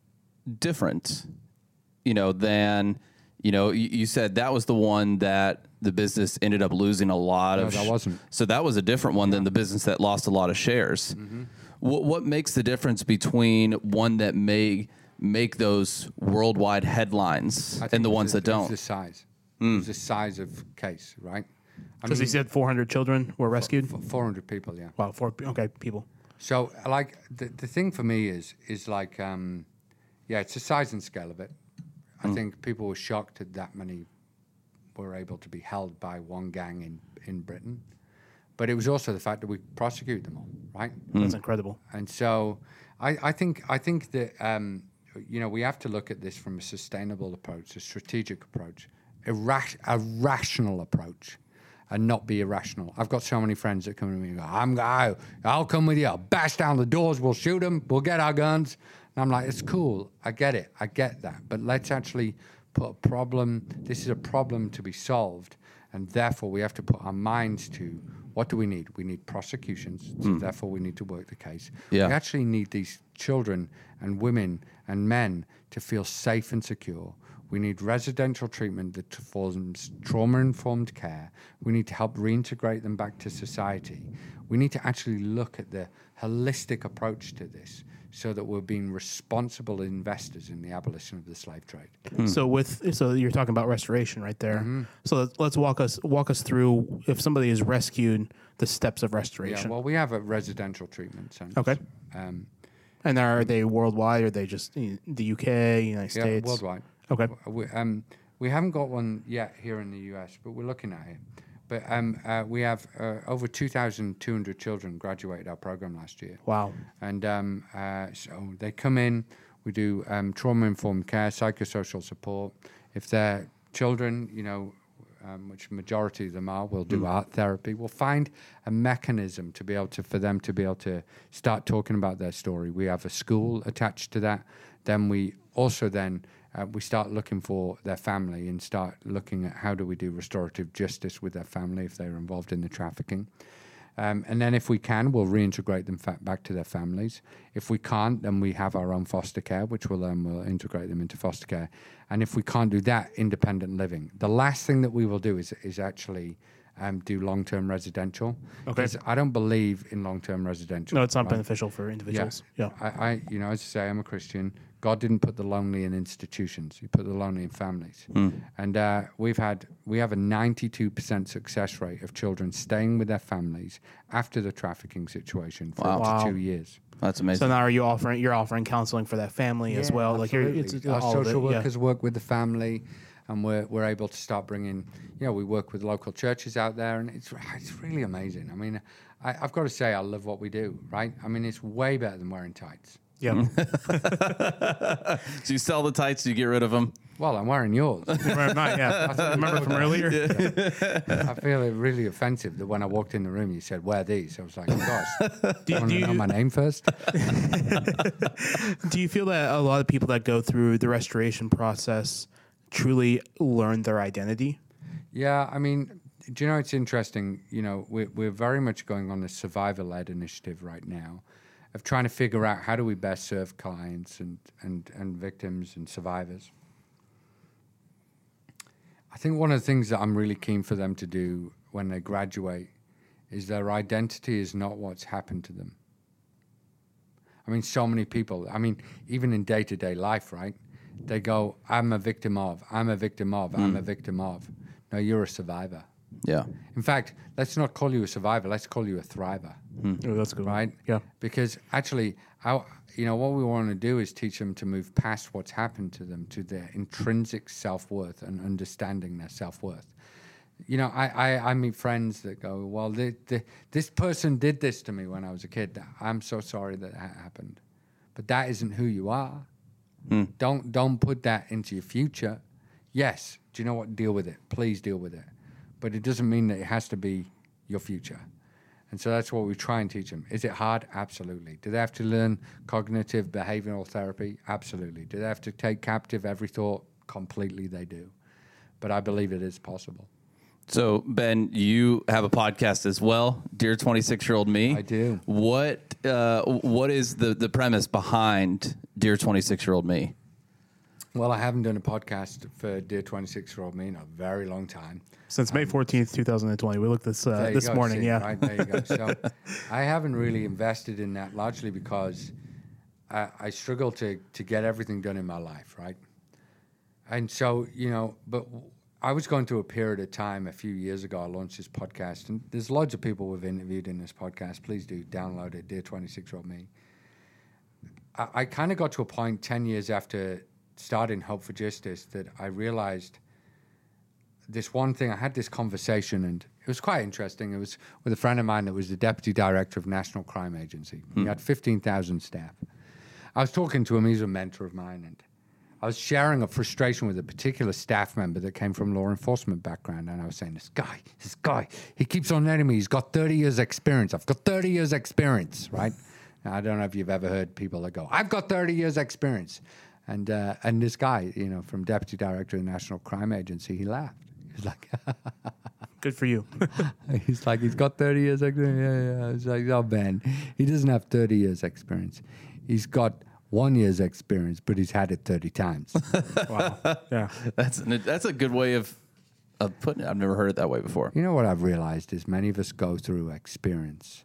S4: different? You know, than you know, you, you said that was the one that the business ended up losing a lot
S3: No,
S4: of.
S3: that wasn't.
S4: So that was a different one than the business that lost a lot of shares.
S3: Mm-hmm.
S4: What what makes the difference between one that may make those worldwide headlines
S3: I think
S4: and the
S3: it was
S4: ones
S3: the-
S4: that
S3: it was
S4: don't?
S3: the size. It was the size of case, right? I
S1: Because he said four hundred children were rescued.
S3: f- four hundred people, yeah.
S1: Wow, four. Okay, people.
S3: So, like, the, the thing for me is, is like, um, yeah, it's the size and scale of it. I think people were shocked that that many were able to be held by one gang in, in Britain. But it was also the fact that we prosecuted them all, right?
S1: That's incredible.
S3: And so I, I think I think that um, you know, we have to look at this from a sustainable approach, a strategic approach, a, rash, a rational approach, and not be irrational. I've got so many friends that come to me and go, I'm, I, I'll come with you. I'll bash down the doors. We'll shoot them. We'll get our guns. And I'm like, it's cool. I get it. I get that. But let's actually put a problem. This is a problem to be solved. And therefore, we have to put our minds to what do we need? We need prosecutions. So therefore, we need to work the case.
S4: Yeah.
S3: We actually need these children and women and men to feel safe and secure. We need residential treatment that forms trauma-informed care. We need to help reintegrate them back to society. We need to actually look at the holistic approach to this so that we're being responsible investors in the abolition of the slave trade.
S1: So with so you're talking about restoration right there.
S3: Mm-hmm.
S1: So let's, let's walk us walk us through if somebody is rescued, the steps of
S3: Yeah,
S1: restoration.
S3: well, we have a residential treatment center.
S1: Okay.
S3: Um,
S1: And are they worldwide? Or are they just in the U K, United
S3: yeah,
S1: States?
S3: worldwide.
S1: Okay.
S3: We, um, We haven't got one yet here in the U S, but we're looking at it. But um, uh, we have uh, over two thousand two hundred children graduated our program last year.
S1: Wow.
S3: And um, uh, so they come in, we do um, trauma-informed care, psychosocial support. If they're children, you know, um, which majority of them are, we'll do mm. art therapy. We'll find a mechanism to be able to, for them to be able to start talking about their story. We have a school attached to that. Then we also then, uh, we start looking for their family and start looking at how do we do restorative justice with their family if they're involved in the trafficking. Um, and then if we can, we'll reintegrate them fa- back to their families. If we can't, then we have our own foster care, which will then we'll integrate them into foster care. And if we can't do that, independent living. The last thing that we will do is is actually um, do long-term residential.
S1: Okay.
S3: Because I don't believe in long-term residential.
S1: No, it's not
S3: right?
S1: beneficial for individuals. Yeah.
S3: yeah. I, I, you know, as I say, I'm a Christian. God didn't put the lonely in institutions. He put the lonely in families. Mm. And uh, we've had, we have a ninety-two percent success rate of children staying with their families after the trafficking situation for
S4: wow.
S3: up to
S1: Wow.
S3: two years.
S4: That's amazing.
S1: So now are you offering, you're offering counseling for that family
S3: Yeah,
S1: as well?
S3: absolutely.
S1: Like you're, it's
S3: Our
S1: all
S3: social
S1: of it,
S3: workers
S1: yeah.
S3: work with the family, and we're we're able to start bringing. You know, we work with local churches out there, and it's it's really amazing. I mean, I, I've got to say, I love what we do. Right? I mean, it's way better than wearing tights.
S1: Yeah.
S4: So you sell the tights, you get rid of them.
S3: Well, I'm wearing yours.
S1: Not, yeah. I remember from earlier.
S3: I feel it really offensive that when I walked in the room, you said, "Wear these." I was like, "Oh gosh, do you want to know my name first?"
S1: Do you feel that a lot of people that go through the restoration process truly learn their identity?
S3: Yeah, I mean, do you know, it's interesting. You know, we're, we're very much going on this survivor-led initiative right now of trying to figure out how do we best serve clients and, and, and victims and survivors. I think one of the things that I'm really keen for them to do when they graduate is their identity is not what's happened to them. I mean, so many people, I mean, even in day-to-day life, right? They go, I'm a victim of, I'm a victim of, mm. I'm a victim of. No, you're a survivor.
S4: Yeah.
S3: In fact, let's not call you a survivor, let's call you a thriver.
S1: Hmm. Oh, that's good.
S3: Right?
S1: Yeah.
S3: Because actually, our, you know, what we want to do is teach them to move past what's happened to them to their intrinsic self-worth and understanding their self-worth. You know, I, I, I meet friends that go, well, the, the, this person did this to me when I was a kid. I'm so sorry that that happened. But that isn't who you are. Hmm. Don't don't put that into your future. Yes, do you know what? Deal with it. Please deal with it. But it doesn't mean that it has to be your future. And so that's what we try and teach them. Is it hard? Absolutely. Do they have to learn cognitive behavioral therapy? Absolutely. Do they have to take captive every thought? Completely they do. But I believe it is possible.
S4: So, Ben, you have a podcast as well, Dear twenty-six-Year-Old Me.
S3: I do.
S4: What uh, What is the, the premise behind Dear twenty-six-Year-Old Me?
S3: Well, I haven't done a podcast for Dear twenty-six-Year-Old Me in a very long time.
S1: Since May fourteenth, twenty twenty. We looked this uh, this
S3: go,
S1: morning,
S3: see,
S1: yeah.
S3: Right, there you go. So I haven't really invested in that largely because I, I struggle to, to get everything done in my life, right? And so, you know, but I was going through a period of time a few years ago. I launched this podcast, and there's loads of people we've interviewed in this podcast. Please do download it, Dear twenty-six-Year-Old Me. I, I kind of got to a point ten years after starting Hope for Justice that I realized this one thing. I had this conversation, and it was quite interesting. It was with a friend of mine that was the deputy director of National Crime Agency. Hmm. He had fifteen thousand staff. I was talking to him. He's a mentor of mine, and I was sharing a frustration with a particular staff member that came from law enforcement background, and I was saying, this guy, this guy, he keeps on letting me. He's got thirty years experience. I've got thirty years experience, right? Now, I don't know if you've ever heard people that go, I've got thirty years experience. And uh, and this guy, you know, from deputy director of the National Crime Agency, he laughed. He's like,
S1: good for you.
S3: he's like, he's got thirty years experience. Yeah, yeah. It's like, oh, Ben, he doesn't have thirty years experience. He's got one year's experience, but he's had it thirty times.
S1: Wow. Yeah.
S4: That's an, that's a good way of of putting it. I've never heard it that way before.
S3: You know what I've realized is many of us go through experience.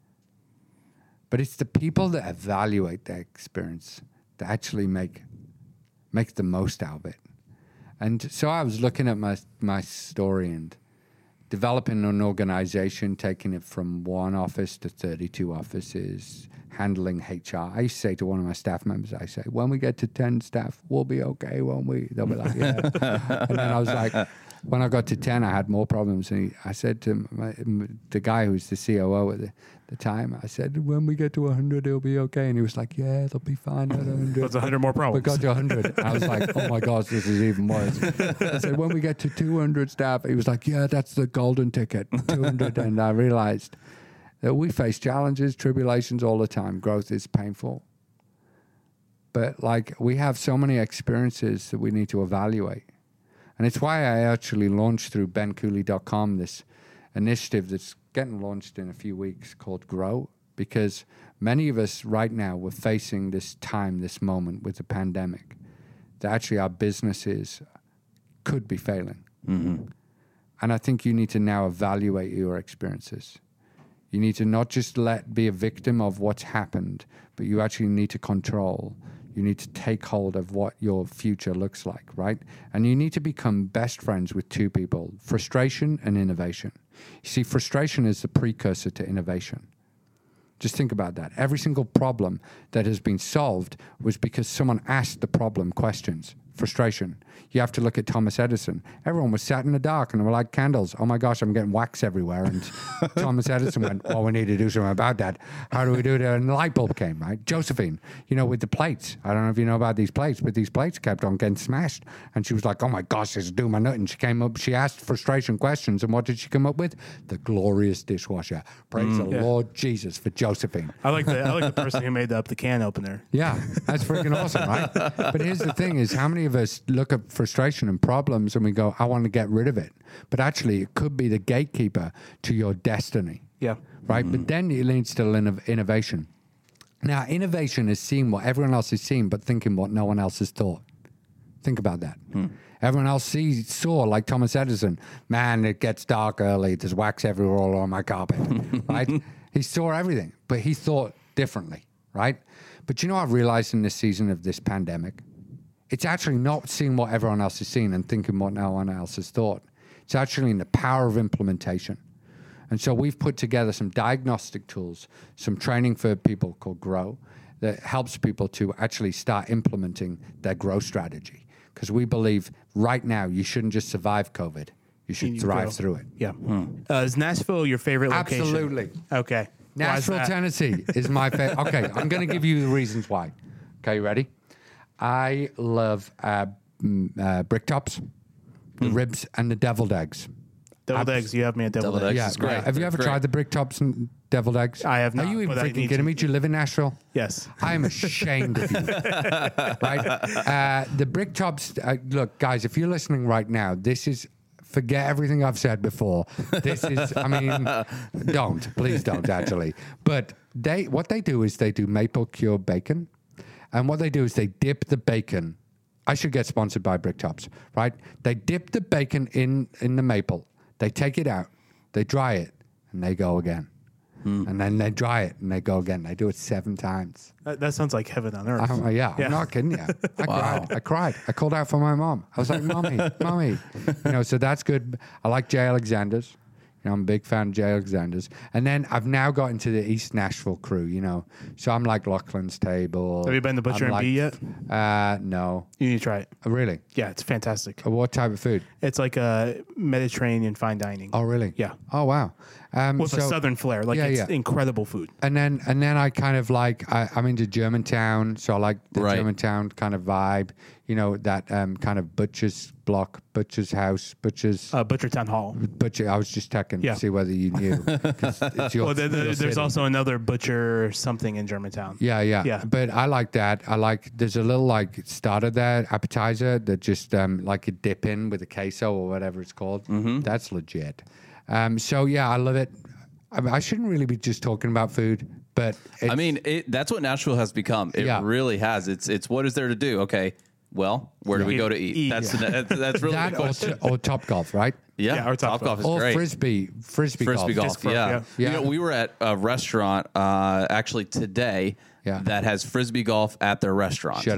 S3: But it's the people that evaluate their experience that actually make make the most out of it. And so I was looking at my my story, and developing an organization, taking it from one office to thirty-two offices, handling H R. I used to say to one of my staff members, I say, when we get to ten staff, we'll be okay, won't we? They'll be like, yeah. And then I was like, when I got to ten, I had more problems. And he, I said to my, the guy who was the C O O at the, the time, I said, when we get to one hundred, it'll be okay. And he was like, yeah, they'll be fine at one hundred.
S1: That's one hundred more
S3: We
S1: problems.
S3: got to one hundred. I was like, oh my gosh, this is even worse. I said, when we get to two hundred staff, he was like, yeah, that's the golden ticket, two hundred. And I realized that we face challenges, tribulations all the time. Growth is painful. But like, we have so many experiences that we need to evaluate. And it's why I actually launched through ben cooley dot com this initiative that's getting launched in a few weeks called Grow, because many of us right now, we're facing this time, this moment with the pandemic, that actually our businesses could be failing. Mm-hmm. And I think you need to now evaluate your experiences. You need to not just let be a victim of what's happened, but you actually need to control. You need to take hold of what your future looks like, right? And you need to become best friends with two people, frustration and innovation. You see, frustration is the precursor to innovation. Just think about that. Every single problem that has been solved was because someone asked the problem questions. Frustration. You have to look at Thomas Edison. Everyone was sat in the dark and they were like candles. Oh my gosh, I'm getting wax everywhere. And Thomas Edison went, well, we need to do something about that. How do we do that? And the light bulb came, right? Josephine, you know, with the plates. I don't know if you know about these plates, but these plates kept on getting smashed. And she was like, oh my gosh, this is doing my nut. And she came up, she asked frustration questions. And what did she come up with? The glorious dishwasher. Praise mm, the yeah. Lord Jesus for Josephine.
S1: I like the I like the person who made up the can opener.
S3: Yeah, that's freaking awesome, right? But here's the thing is, how many of us look at frustration and problems and we go, I want to get rid of it. But actually, it could be the gatekeeper to your destiny.
S1: Yeah.
S3: Right? Mm. But then it leads to innov- innovation. Now, innovation is seeing what everyone else has seen, but thinking what no one else has thought. Think about that. Mm. Everyone else sees, saw, like Thomas Edison, man, it gets dark early. There's wax everywhere all on my carpet. Right? He saw everything, but he thought differently. Right? But you know what I've realized in this season of this pandemic? It's actually not seeing what everyone else has seen and thinking what no one else has thought. It's actually in the power of implementation. And so we've put together some diagnostic tools, some training for people called Grow, that helps people to actually start implementing their growth strategy. Because we believe right now you shouldn't just survive COVID. You should
S1: You
S3: thrive
S1: go.
S3: through it.
S1: Yeah. Hmm. Uh, is Nashville your favorite location?
S3: Absolutely.
S1: Okay. Why is
S3: Nashville,
S1: that?
S3: Tennessee is my favorite. Okay, I'm going to give you the reasons why. Okay, you ready? I love uh, mm, uh, brick tops, the mm. ribs, and the deviled eggs.
S1: Deviled
S3: Abs-
S1: eggs. You have me at deviled,
S4: Deviled
S1: eggs.
S4: eggs.
S3: Yeah,
S4: is great.
S3: yeah. Have you
S4: They're
S3: ever
S4: great.
S3: tried the brick tops and deviled eggs?
S1: I have not,
S3: Are you even
S1: but I
S3: freaking
S1: need
S3: kidding
S1: to.
S3: me? Do you live in Nashville?
S1: Yes.
S3: I am ashamed of you. Right? Uh, the brick tops, uh, look, guys, if you're listening right now, this is, forget everything I've said before. This is, I mean, don't. Please don't, actually. But they, what they do is they do maple cured bacon. And what they do is they dip the bacon. I should get sponsored by Brick Tops, right? They dip the bacon in, in the maple. They take it out. They dry it. And they go again. Mm. And then they dry it and they go again. They do it seven times.
S1: That, that sounds like heaven on earth.
S3: I'm, yeah,
S1: Yeah.
S3: I'm not kidding you. I
S4: Wow.
S3: cried. I cried. I called out for my mom. I was like, "Mommy, mommy," you know. So that's good. I like Jay Alexander's. You know, I'm a big fan of Jay Alexander's. And then I've now got into the East Nashville crew. You know, so I'm like Lachlan's Table.
S1: Have you been to Butcher
S3: I'm
S1: and
S3: like,
S1: Bee yet?
S3: Uh, no.
S1: You need to try it.
S3: Oh, really?
S1: Yeah, it's fantastic.
S3: Uh, What type of food?
S1: It's like a Mediterranean fine dining.
S3: Oh, really?
S1: Yeah.
S3: Oh, wow. Um,
S1: With
S3: so,
S1: a southern flair. Like
S3: yeah,
S1: it's
S3: yeah.
S1: incredible food.
S3: And then, and then I kind of like, I, I'm into Germantown, so I like the
S4: Right.
S3: Germantown kind of vibe. You know, that um, kind of butcher's block, butcher's house, butcher's
S1: Uh, Butchertown Hall.
S3: butcher. I was just checking
S1: Yeah.
S3: to see whether you knew. 'Cause it's your,
S1: Well, there, there-
S3: your
S1: there's
S3: city.
S1: also another butcher something in Germantown.
S3: Yeah, yeah,
S1: Yeah.
S3: But I like that. I like. There's a little like starter there, appetizer that just um, like a dip in with a queso or whatever it's called. Mm-hmm. That's legit. Um, so yeah, I love it. I, mean, I shouldn't really be just talking about food, but it's,
S4: I mean, it, that's what Nashville has become. It
S3: Yeah.
S4: really has. It's it's what is there to do? Okay, well, where do we
S1: Eat-
S4: go to eat?
S1: eat.
S4: That's the, that's, that's really
S3: that
S4: the
S3: or,
S4: question.
S3: t- or top golf, right?
S4: Yeah,
S1: Yeah, or Topgolf.
S4: Topgolf is
S3: Or
S4: great.
S3: frisbee, frisbee,
S4: Frisbee golf,
S1: Disc golf,
S4: yeah.
S1: yeah.
S3: Yeah.
S4: You know, we were at a restaurant uh, actually today
S3: Yeah.
S4: that has frisbee golf at their restaurant.
S3: Shut up.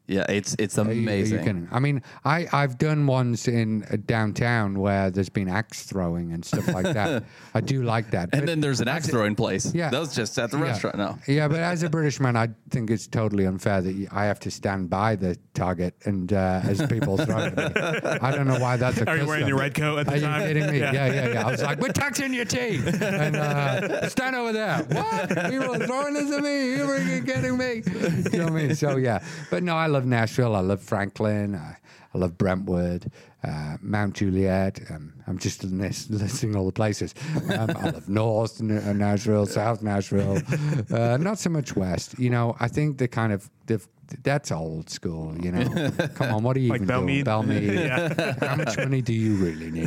S4: Yeah, it's it's
S3: Are you- are you
S4: amazing.
S3: kidding? I mean, I, I've done ones in uh, downtown where there's been axe throwing and stuff like that. I do like that.
S4: And
S3: But
S4: then there's an axe throwing place.
S3: Yeah.
S4: That was just at the
S3: Yeah.
S4: restaurant. No.
S3: Yeah, but as a British man, I think it's totally unfair that you, I have to stand by the target and uh, as people throw at me. I don't know why that's a
S1: Are you wearing
S3: custom.
S1: your red coat at the
S3: Are
S1: time?
S3: you kidding me? Yeah. yeah, yeah, I was like, we're taxing your tea. And uh, stand over there. What? People are throwing this at me. You were getting me. You know what I mean? So, yeah. But no, I love Nashville. I love Franklin. I, I love Brentwood, uh, Mount Juliet. Um, I'm just lis- listing all the places. Um, I love North N- Nashville, South Nashville. Uh, not so much West. You know, I think the kind of... The, that's old school, you know. Come on, what are you
S1: Like
S3: even doing?
S1: Bellmead?
S3: Bellmead.
S1: Yeah.
S3: How much money do you really need?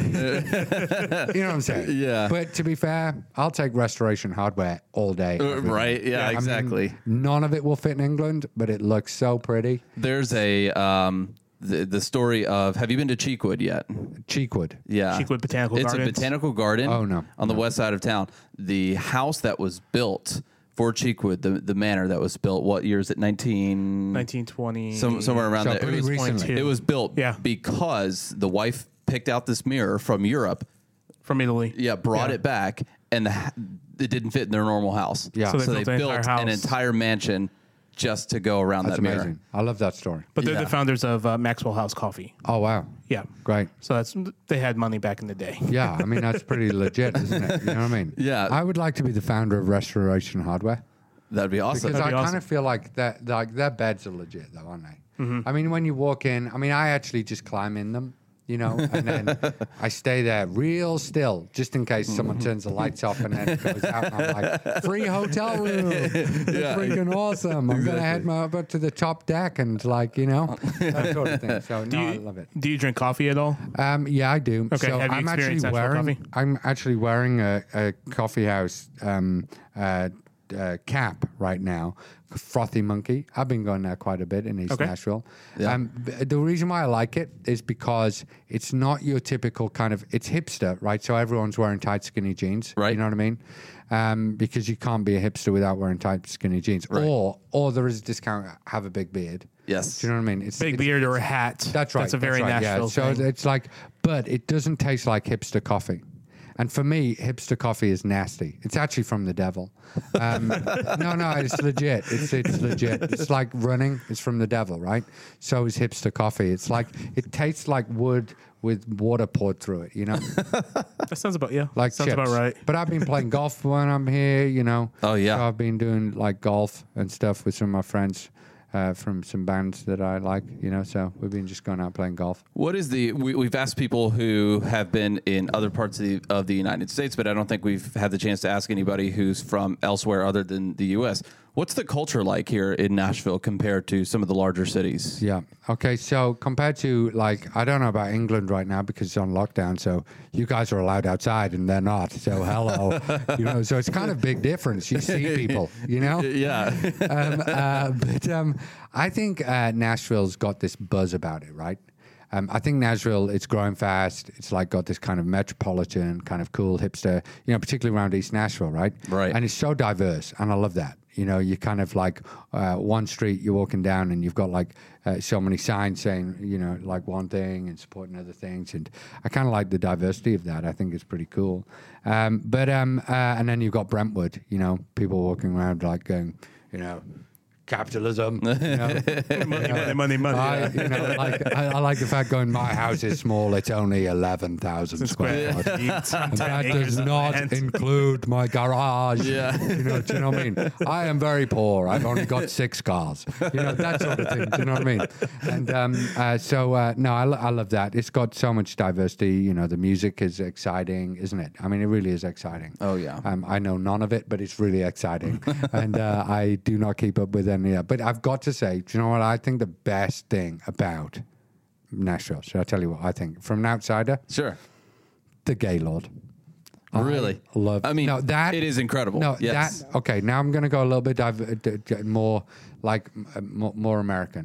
S3: You know what I'm saying?
S4: Yeah.
S3: But to be fair, I'll take Restoration Hardware all day.
S4: Uh,
S3: every day.
S4: right? Yeah,
S3: I mean,
S4: exactly.
S3: none of it will fit in England, but it looks so pretty.
S4: There's a um the the story of. Have you been to Cheekwood yet?
S3: Cheekwood.
S4: Yeah,
S1: Cheekwood Botanical
S4: it's
S1: Gardens.
S4: a botanical garden.
S3: Oh, no.
S4: on the west side of town. The house that was built for Cheekwood, the the manor that was built. What year is it? Nineteen.
S1: nineteen twenty.
S4: Some, somewhere around
S3: So
S4: there.
S3: pretty
S4: It was,
S3: recently.
S4: it was built
S1: Yeah.
S4: because the wife picked out this mirror from Europe.
S1: From Italy.
S4: Yeah, brought
S1: Yeah.
S4: it back, and the, ha- it didn't fit in their normal house.
S3: Yeah.
S1: So they
S4: so
S1: built
S4: they
S1: an
S4: built
S1: entire
S4: an
S1: house.
S4: entire mansion just to go around
S3: That's
S4: that mirror.
S3: amazing. I love that story.
S1: But they're
S4: Yeah.
S1: the founders of uh, Maxwell House Coffee.
S3: Oh, wow.
S1: Yeah.
S3: Great.
S1: So that's they had money back in the day.
S3: Yeah, I mean, that's pretty legit, isn't it? You know what I mean?
S4: Yeah.
S3: I would like to be the founder of Restoration Hardware.
S4: That'd be awesome.
S3: Because
S1: That'd
S3: I
S1: be
S3: kind
S1: awesome.
S3: of feel like that, like their beds are legit, though, aren't they?
S1: Mm-hmm.
S3: I mean, when you walk in, I mean, I actually just climb in them, you know, and then I stay there real still, just in case someone turns the lights off and then it goes out. And I'm like, free hotel room, That's freaking awesome! I'm gonna head my, up to the top deck and like, you know, that sort of thing. So
S1: Do
S3: no,
S1: you,
S3: I love it.
S1: Do you drink coffee at all?
S3: Um, yeah, I do.
S1: Okay,
S3: So
S1: have you
S3: I'm actually
S1: experienced actual
S3: wearing.
S1: coffee?
S3: I'm actually wearing a, a coffee house um, uh, uh, cap right now. Frothy Monkey. I've been going there quite a bit in East
S1: Okay.
S3: Nashville.
S4: Yeah.
S3: Um, b- the reason why I like it is because it's not your typical kind of. It's hipster, right? So everyone's wearing tight, skinny jeans.
S4: Right.
S3: You know what I mean? Um, because you can't be a hipster without wearing tight, skinny jeans.
S4: Right.
S3: Or, or there is a discount. Have a big beard.
S4: Yes.
S3: Do you know what I mean? It's
S1: Big
S3: it's-
S1: beard or a hat.
S3: that's right.
S1: That's a very
S3: right,
S1: Nashville
S3: yeah. So
S1: thing.
S3: it's like, but it doesn't taste like hipster coffee. And for me, hipster coffee is nasty. It's actually from the devil. Um, no, no, it's legit. It's it's legit. It's like running. It's from the devil, right? So is hipster coffee. It's like it tastes like wood with water poured through it. You know,
S1: That sounds about yeah.
S3: like
S1: sounds
S3: chips.
S1: about right.
S3: But I've been playing golf when I'm here. You know.
S4: Oh, yeah.
S3: So I've been doing like golf and stuff with some of my friends. Uh, from some bands that I like, you know, so we've been just going out playing golf.
S4: What is the? We, we've asked people who have been in other parts of the, of the United States, but I don't think we've had the chance to ask anybody who's from elsewhere other than the U S. What's the culture like here in Nashville compared to some of the larger cities?
S3: Yeah. Okay. So compared to like, I don't know about England right now because it's on lockdown. So you guys are allowed outside and they're not. So hello, you know. So it's kind of big difference. You see people, you know.
S4: Yeah.
S3: um, uh, but um, I think uh, Nashville's got this buzz about it, right? Um, I think Nashville, it's growing fast. It's like got this kind of metropolitan, kind of cool hipster, you know, particularly around East Nashville, right?
S4: Right.
S3: And it's so diverse, and I love that. You know, you kind of like uh, one street you're walking down, and you've got like uh, so many signs saying, you know, like one thing and supporting other things, and I kind of like the diversity of that. I think it's pretty cool. Um, but um, uh, and then you've got Brentwood. You know, people walking around like going, you know. Capitalism, you know.
S1: money, money, money, money.
S3: I,
S1: yeah.
S3: you know, like, I, I like the fact going, my house is small, it's only eleven thousand square foot.
S1: feet,
S3: And
S1: ten
S3: that
S1: acres
S3: does
S1: of
S3: not
S1: land.
S3: include my garage.
S4: Yeah.
S3: You know, do you know what I mean? I am very poor. I've only got six cars. You know, that sort of thing. Do you know what I mean? And um, uh, so, uh, no, I, lo- I love that. It's got so much diversity. You know, the music is exciting, isn't it? I mean, it really is exciting.
S4: Oh, yeah.
S3: Um, I know none of it, but it's really exciting. and uh, I do not keep up with any of it. But I've got to say, do you know what I think the best thing about Nashville? Should I tell you what I think? From an outsider,
S4: Sure.
S3: the Gaylord.
S4: Really?
S3: I love.
S4: I mean,
S3: no, that
S4: it is incredible.
S3: No,
S4: Yes.
S3: that okay. Now I'm going to go a little bit div- d- d- more like uh, more, more American.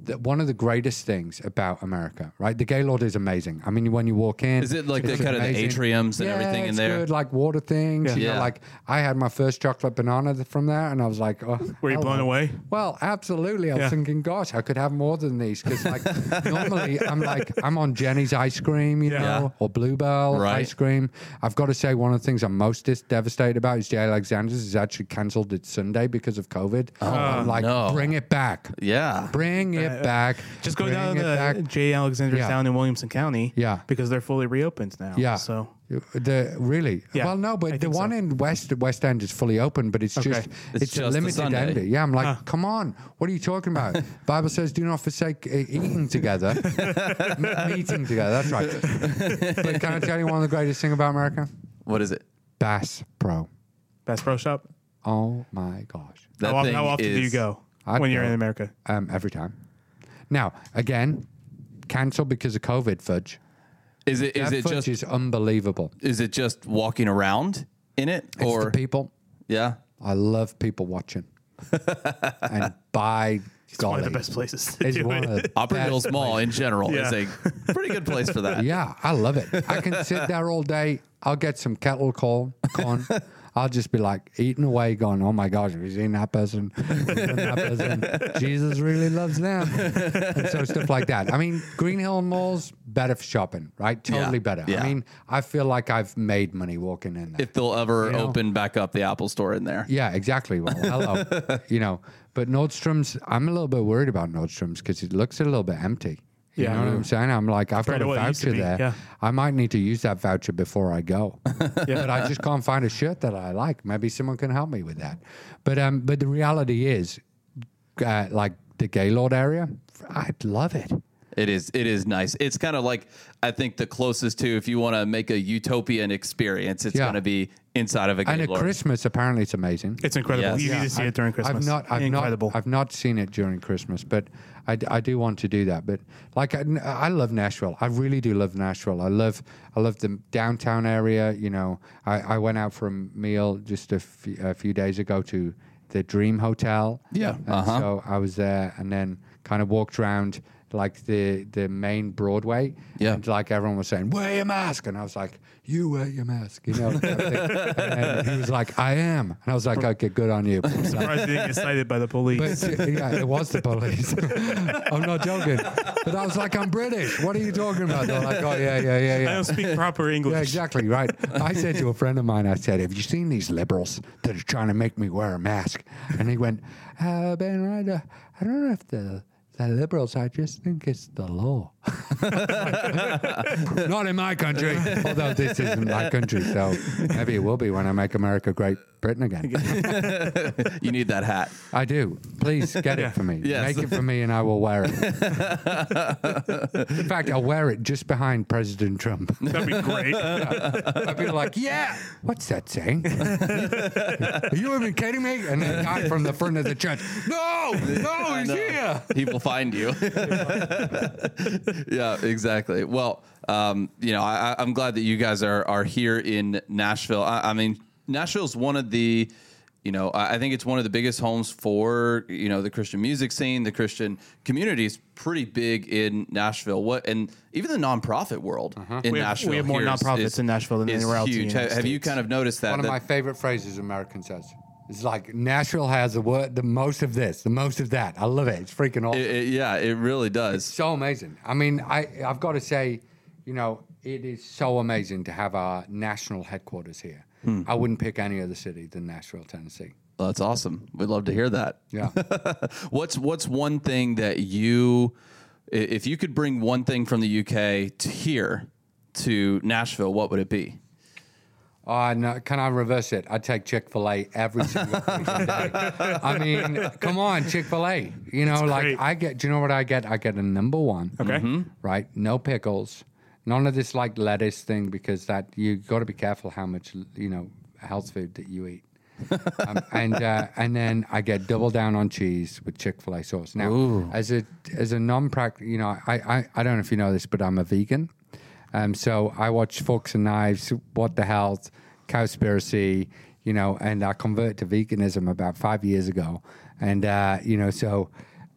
S3: that one of the greatest things about America, right? The Gaylord is amazing. I mean, when you walk in,
S4: Is it like the
S3: it's
S4: kind of the
S3: amazing.
S4: atriums and
S3: Yeah,
S4: everything in
S3: it's
S4: there?
S3: Good, like water things. You
S4: Yeah.
S3: know, like I had my first chocolate banana th- from there, and I was like, oh,
S1: Were you
S3: hello.
S1: blown away?
S3: Well, absolutely. I was
S1: Yeah.
S3: thinking, gosh, I could have more than these because, like, normally I'm like, I'm on Jenny's ice cream, you know,
S1: Yeah.
S3: or Bluebell
S4: Right.
S3: ice cream. I've got to say, one of the things I'm most dis- devastated about is J. Alexander's has actually cancelled its Sunday because of COVID. Oh, I'm like,
S4: no.
S3: bring it back.
S4: Yeah.
S3: Bring it back.
S1: Just go
S3: Bring
S1: down
S3: it
S1: to
S3: back.
S1: J. Alexander's
S3: Yeah.
S1: down in Williamson County.
S3: Yeah.
S1: Because they're fully reopened now.
S3: Yeah.
S1: So
S3: The really
S1: Yeah,
S3: well no,
S1: I
S3: but the
S1: think
S3: one
S1: so.
S3: in West West End is fully open, but it's
S1: Okay.
S3: just
S4: It's
S3: it's,
S4: just
S3: a
S4: a
S3: limited
S4: Sunday.
S3: end. Yeah, I'm like,
S1: Huh.
S3: come on, what are you talking about? Bible says, do not forsake uh, eating together, M- meeting together. That's right. But can I tell you one of the greatest thing about America?
S4: What is it?
S3: Bass Pro.
S1: Bass Pro Shop.
S3: Oh my gosh,
S4: That
S1: How, often-
S4: thing
S1: how often do you
S4: is-
S1: go
S3: I'd
S1: when you're
S3: go.
S1: in America?
S3: um, every time. Now again, cancelled because of COVID. Fudge.
S4: Is it is
S3: that
S4: it
S3: fudge
S4: just
S3: is unbelievable.
S4: is it just walking around in it
S3: It's
S4: or
S3: the people.
S4: yeah?
S3: I love people watching. And by
S1: It's one
S3: golly,
S1: of the best places to
S3: it's
S1: do
S3: one
S1: it.
S3: of the
S4: Opry
S3: best
S4: Mills Mall in general
S1: Yeah.
S4: is a pretty good place for that.
S3: Yeah, I love it. I can sit there all day. I'll get some kettle corn. corn. I'll just be like eating away, going, "Oh my gosh, have you seen that person? Have you seen that person? Jesus really loves them." And so stuff like that. I mean, Green Hill Mall's better for shopping, right? Totally
S4: Yeah,
S3: better.
S4: yeah.
S3: I mean, I feel like I've made money walking in there.
S4: If they'll ever
S3: You know?
S4: open back up the Apple Store in there.
S3: Yeah, exactly. Well, hello. You know, but Nordstrom's, I'm a little bit worried about Nordstrom's because it looks a little bit empty. You
S1: Yeah.
S3: know what I'm saying? I'm like, I've
S1: Compared
S3: got
S1: to
S3: a
S1: what it used to
S3: voucher
S1: be,
S3: there.
S1: yeah.
S3: I might need to use that voucher before I go. But I just can't find a shirt that I like. Maybe someone can help me with that. But um, but the reality is, uh, like the Gaylord area, I'd love it.
S4: It is. It is nice. It's kind of like I think the closest to if you want to make a utopian experience, it's
S3: Yeah.
S4: going to be inside of a
S3: And at
S4: Gaylord.
S3: Christmas, apparently, it's amazing.
S1: It's incredible.
S4: Yes.
S1: You
S4: Yeah,
S1: need to see
S3: I've-
S1: it during Christmas.
S3: I've not, I've
S1: incredible.
S3: not, I've not seen it during Christmas, but I, d- I do want to do that. But like, I, I love Nashville. I really do love Nashville. I love, I love the downtown area. You know, I, I went out for a meal just a few, a few days ago to the Dream Hotel.
S4: Yeah.
S3: And
S4: Uh-huh.
S3: so I was there and then kind of walked around like the the main Broadway.
S4: Yeah.
S3: And like everyone was saying, wear your mask. And I was like, you wear your mask, you know. And he was like, I am. And I was like, okay, good on you.
S1: Surprised you didn't get cited by the police.
S3: But yeah, it was the police. I'm not joking. But I was like, I'm British. What are you talking about? They're like, oh, yeah, yeah, yeah,
S1: I
S3: yeah.
S1: don't speak proper English.
S3: Yeah, exactly, right. I said to a friend of mine, I said, have you seen these liberals that are trying to make me wear a mask? And he went, uh, Ben, I, uh, I don't know if the, the liberals, I just think it's the law. Not in my country, although this isn't my country, so maybe it will be when I make America great Britain again.
S4: You need that hat.
S3: I do. Please get
S1: Yeah.
S3: it for me.
S4: Yes.
S3: Make it for me and I will wear it. In fact, I'll wear it just behind President Trump.
S1: That'd be great.
S3: I'll be like, yeah, what's that saying? Are you even kidding me? And the guy from the front of the church, no, no, he's here.
S4: He will find you. Yeah, exactly. Well, um, you know, I, I'm glad that you guys are are here in Nashville. I, I mean, Nashville's one of the, you know, I I think it's one of the biggest homes for, you know, the Christian music scene. The Christian community is pretty big in Nashville. What and even the nonprofit world in
S1: We have-
S4: Nashville.
S1: we have more
S4: here is-
S1: nonprofits
S4: is-
S1: in Nashville than
S4: is
S1: anywhere else in the
S4: huge.
S1: United
S4: Have you
S1: States.
S4: kind of noticed that?
S3: One of
S4: that-
S3: my favorite phrases American says. It's like Nashville has the word, the most of this, the most of that. I love it. It's freaking awesome.
S4: it- it- yeah, it really does.
S3: So amazing. I mean, I, I've got to say, you know, it is so amazing to have our national headquarters here. I wouldn't pick any other city than Nashville, Tennessee.
S4: Well, that's awesome. We'd love to hear that.
S3: Yeah.
S4: What's what's one thing that you, i- if you could bring one thing from the U K to here to Nashville, what would it be?
S3: Oh, no, can I reverse it? I'd take Chick-fil-A every single freaking day. I mean, come on, Chick-fil-A. You know, like
S1: great.
S3: I get, do you know what I get? I get a number one.
S1: Okay.
S3: Right? No pickles. None of this like lettuce thing because that you got to be careful how much, you know, health food that you eat. um, and uh, and then I get double down on cheese with Chick-fil-A sauce. Now,
S4: Ooh.
S3: as a as a non-practical, you know, I, I I don't know if you know this, but I'm a vegan. Um, so I watch Forks and Knives, What the Health, Cowspiracy, you know, and I converted to veganism about five years ago. And, uh, you know, so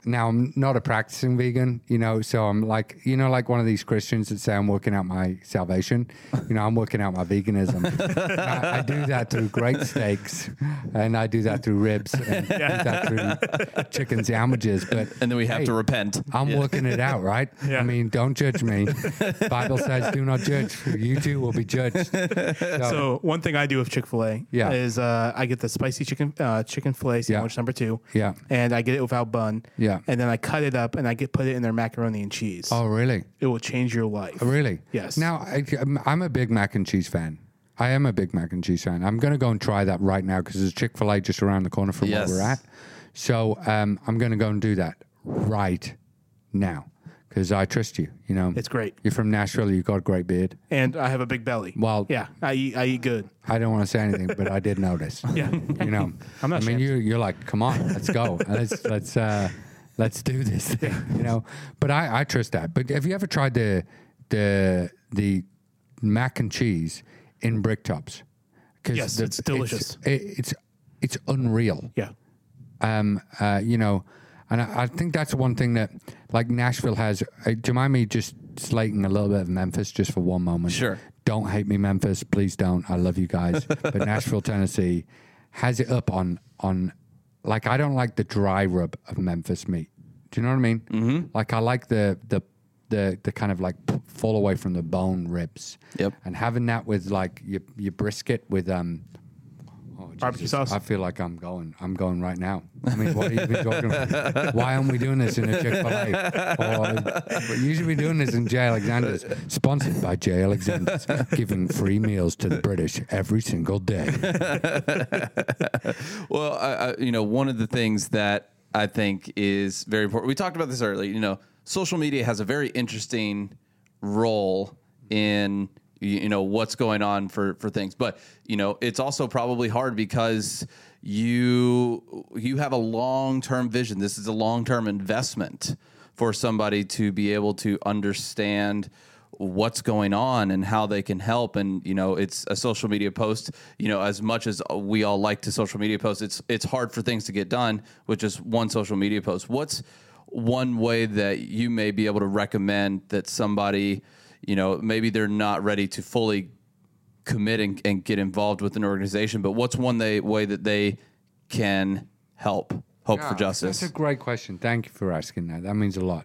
S3: now I'm not a practicing vegan, you know, so I'm like, you know, like one of these Christians that say I'm working out my salvation. You know, I'm working out my veganism. I, I do that through great steaks, and I do that through ribs, and yeah. do that through chicken sandwiches. But
S4: and then we have
S3: hey,
S4: to repent.
S3: I'm yeah. working it out, right? Yeah. I mean, don't judge me. Bible says, "Do not judge." You too will be judged. So,
S1: so one thing I do with Chick-fil-A
S3: yeah.
S1: is uh, I get the spicy chicken uh, chicken fillet sandwich
S3: yeah.
S1: number two.
S3: Yeah,
S1: and I get it without bun.
S3: Yeah,
S1: and then I cut it up and I get put it in their macaroni and cheese.
S3: Oh, really?
S1: It will change your life.
S3: Oh, really?
S1: Yes.
S3: Now I, I'm a big mac and cheese fan. I am a big mac and cheese fan. I'm going to go and try that right now because there's Chick-fil-A just around the corner from
S4: yes.
S3: where we're at. So um, I'm going to go and do that right now because I trust you. You know,
S1: it's great.
S3: You're from Nashville. You've got a great beard,
S1: and I have a big belly.
S3: Well,
S1: yeah, I eat. I eat good.
S3: I don't want to say anything, but I did notice.
S1: Yeah,
S3: you know,
S1: I'm not.
S3: I mean, you you're like, come on, let's go, let's let's uh, let's do this thing. You know, but I I trust that. But have you ever tried the the the mac and cheese in brick tops?
S1: Yes,
S3: the,
S1: it's delicious.
S3: It's, it, it's it's unreal.
S1: Yeah.
S3: Um. Uh. You know, and I, I think that's one thing that like Nashville has. Uh, do you mind me just slating a little bit of Memphis just for one moment?
S4: Sure.
S3: Don't hate me, Memphis. Please don't. I love you guys. But Nashville, Tennessee, has it up on on. Like I don't like the dry rub of Memphis meat. Do you know what I mean? Mm-hmm. Like I like the the the the kind of like fall away from the bone ribs.
S4: Yep.
S3: And having that with like your your brisket with um. Oh,
S1: barbecue sauce.
S3: I feel like I'm going. I'm going right now. I mean, what are you been talking about? Why aren't we doing this in a Chick-fil-A? Or, we usually be doing this in J. Alexander's, sponsored by J. Alexander's, giving free meals to the British every single day.
S4: Well, I, I, you know, one of the things that I think is very important. We talked about this earlier. You know, social media has a very interesting role in you know what's going on for for things, but you know it's also probably hard because you you have a long-term vision. This is a long-term investment for somebody to be able to understand what's going on and how they can help. And you know it's a social media post. You know, as much as we all like to social media post, it's it's hard for things to get done with just one social media post. What's one way that you may be able to recommend that somebody, you know, maybe they're not ready to fully commit and, and get involved with an organization, but what's one they, way that they can help Hope
S3: yeah,
S4: for Justice?
S3: That's a great question. Thank you for asking that. That means a lot.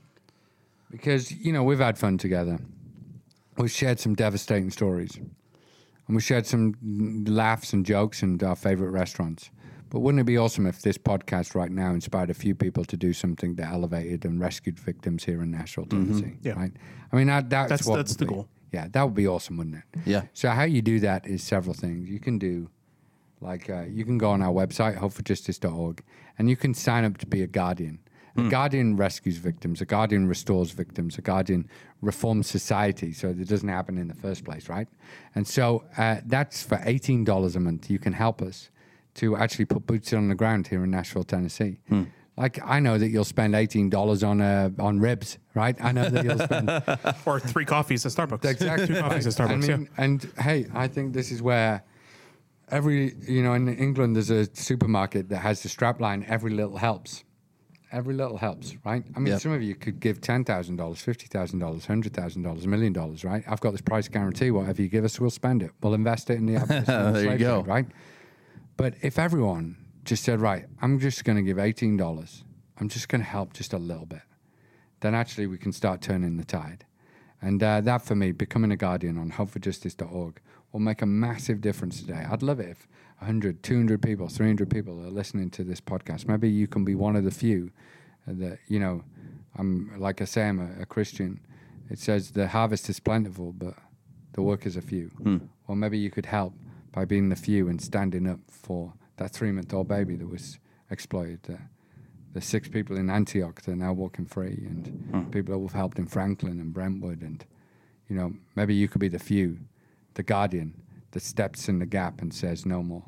S3: Because, you know, we've had fun together. We've shared some devastating stories. And we shared some laughs and jokes and our favorite restaurants. But wouldn't it be awesome if this podcast right now inspired a few people to do something that elevated and rescued victims here in Nashville, Tennessee? Mm-hmm.
S1: Yeah.
S3: Right? I mean, that, that's,
S1: that's,
S3: what
S1: that's the
S3: be,
S1: goal.
S3: Yeah, that would be awesome, wouldn't it?
S4: Yeah.
S3: So how you do that is several things. You can do, like, uh, you can go on our website, hope for justice dot org, and you can sign up to be a guardian. A mm. guardian rescues victims. A guardian restores victims. A guardian reforms society so that it doesn't happen in the first place, right? And so uh, that's for eighteen dollars a month. You can help us to actually put boots on the ground here in Nashville, Tennessee. Hmm. Like, I know that you'll spend eighteen dollars on uh, on ribs, right? I know that you'll spend...
S1: or three coffees at Starbucks.
S3: Exactly.
S1: Two coffees at Starbucks,
S3: I mean,
S1: yeah.
S3: And, hey, I think this is where every... You know, in England, there's a supermarket that has the strapline, every little helps. Every little helps, right? I mean,
S4: yep.
S3: some of you could give ten thousand dollars, fifty thousand dollars, one hundred thousand dollars, a million dollars, right? I've got this price guarantee. Whatever you give us, we'll spend it. We'll invest it in the abolition of
S4: there you
S3: slavery,
S4: go.
S3: right? But if everyone just said, right, I'm just going to give eighteen dollars, I'm just going to help just a little bit, then actually we can start turning the tide. And uh, that, for me, becoming a guardian on hope for justice dot org will make a massive difference today. I'd love it if one hundred, two hundred people, three hundred people are listening to this podcast. Maybe you can be one of the few that, you know, I'm like I say, I'm a, a Christian. It says the harvest is plentiful, but the workers are few. Hmm. Or maybe you could help by being the few and standing up for that three-month-old baby that was exploited. Uh, the six people in Antioch that are now walking free, and hmm. people that we've helped in Franklin and Brentwood. And, you know, maybe you could be the few, the guardian that steps in the gap and says, no more.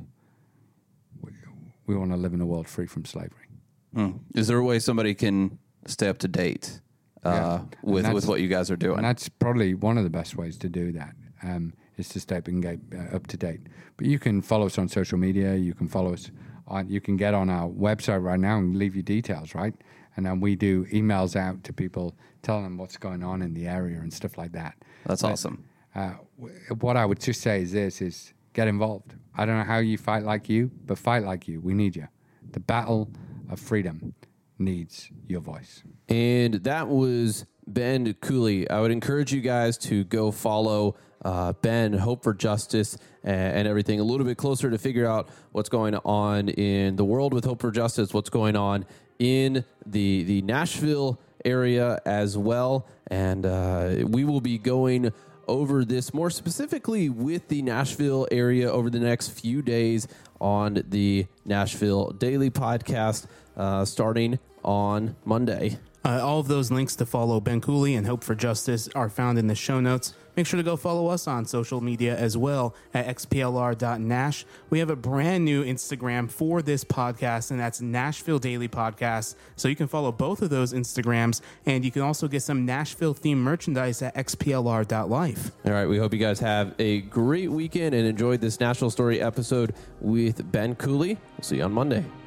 S3: We, we want to live in a world free from slavery.
S4: Hmm. Is there a way somebody can stay up to date uh,
S3: yeah.
S4: with, with what you guys are doing?
S3: And that's probably one of the best ways to do that. Um, is to stay up, and get, uh, up to date. But you can follow us on social media. You can follow us on. You can get on our website right now and leave your details, right? and then we do emails out to people telling them what's going on in the area and stuff like that.
S4: That's
S3: But,
S4: awesome.
S3: Uh, w- what I would just say is this: is get involved. I don't know how you fight like you, but fight like you. We need you. The battle of freedom needs your voice.
S2: And that was Ben Cooley. I would encourage you guys to go follow uh, Ben, Hope for Justice, and, and everything a little bit closer to figure out what's going on in the world with Hope for Justice, what's going on in the the Nashville area as well. And uh, we will be going over this more specifically with the Nashville area over the next few days on the Nashville Daily Podcast, uh, starting on Monday.
S1: Uh, all of those links to follow Ben Cooley and Hope for Justice are found in the show notes. Make sure to go follow us on social media as well at x p l r dot nash. We have a brand new Instagram for this podcast, and that's Nashville Daily Podcast. So you can follow both of those Instagrams, and you can also get some Nashville-themed merchandise at x p l r dot life.
S2: All right, we hope you guys have a great weekend and enjoyed this National Story episode with Ben Cooley. We'll see you on Monday.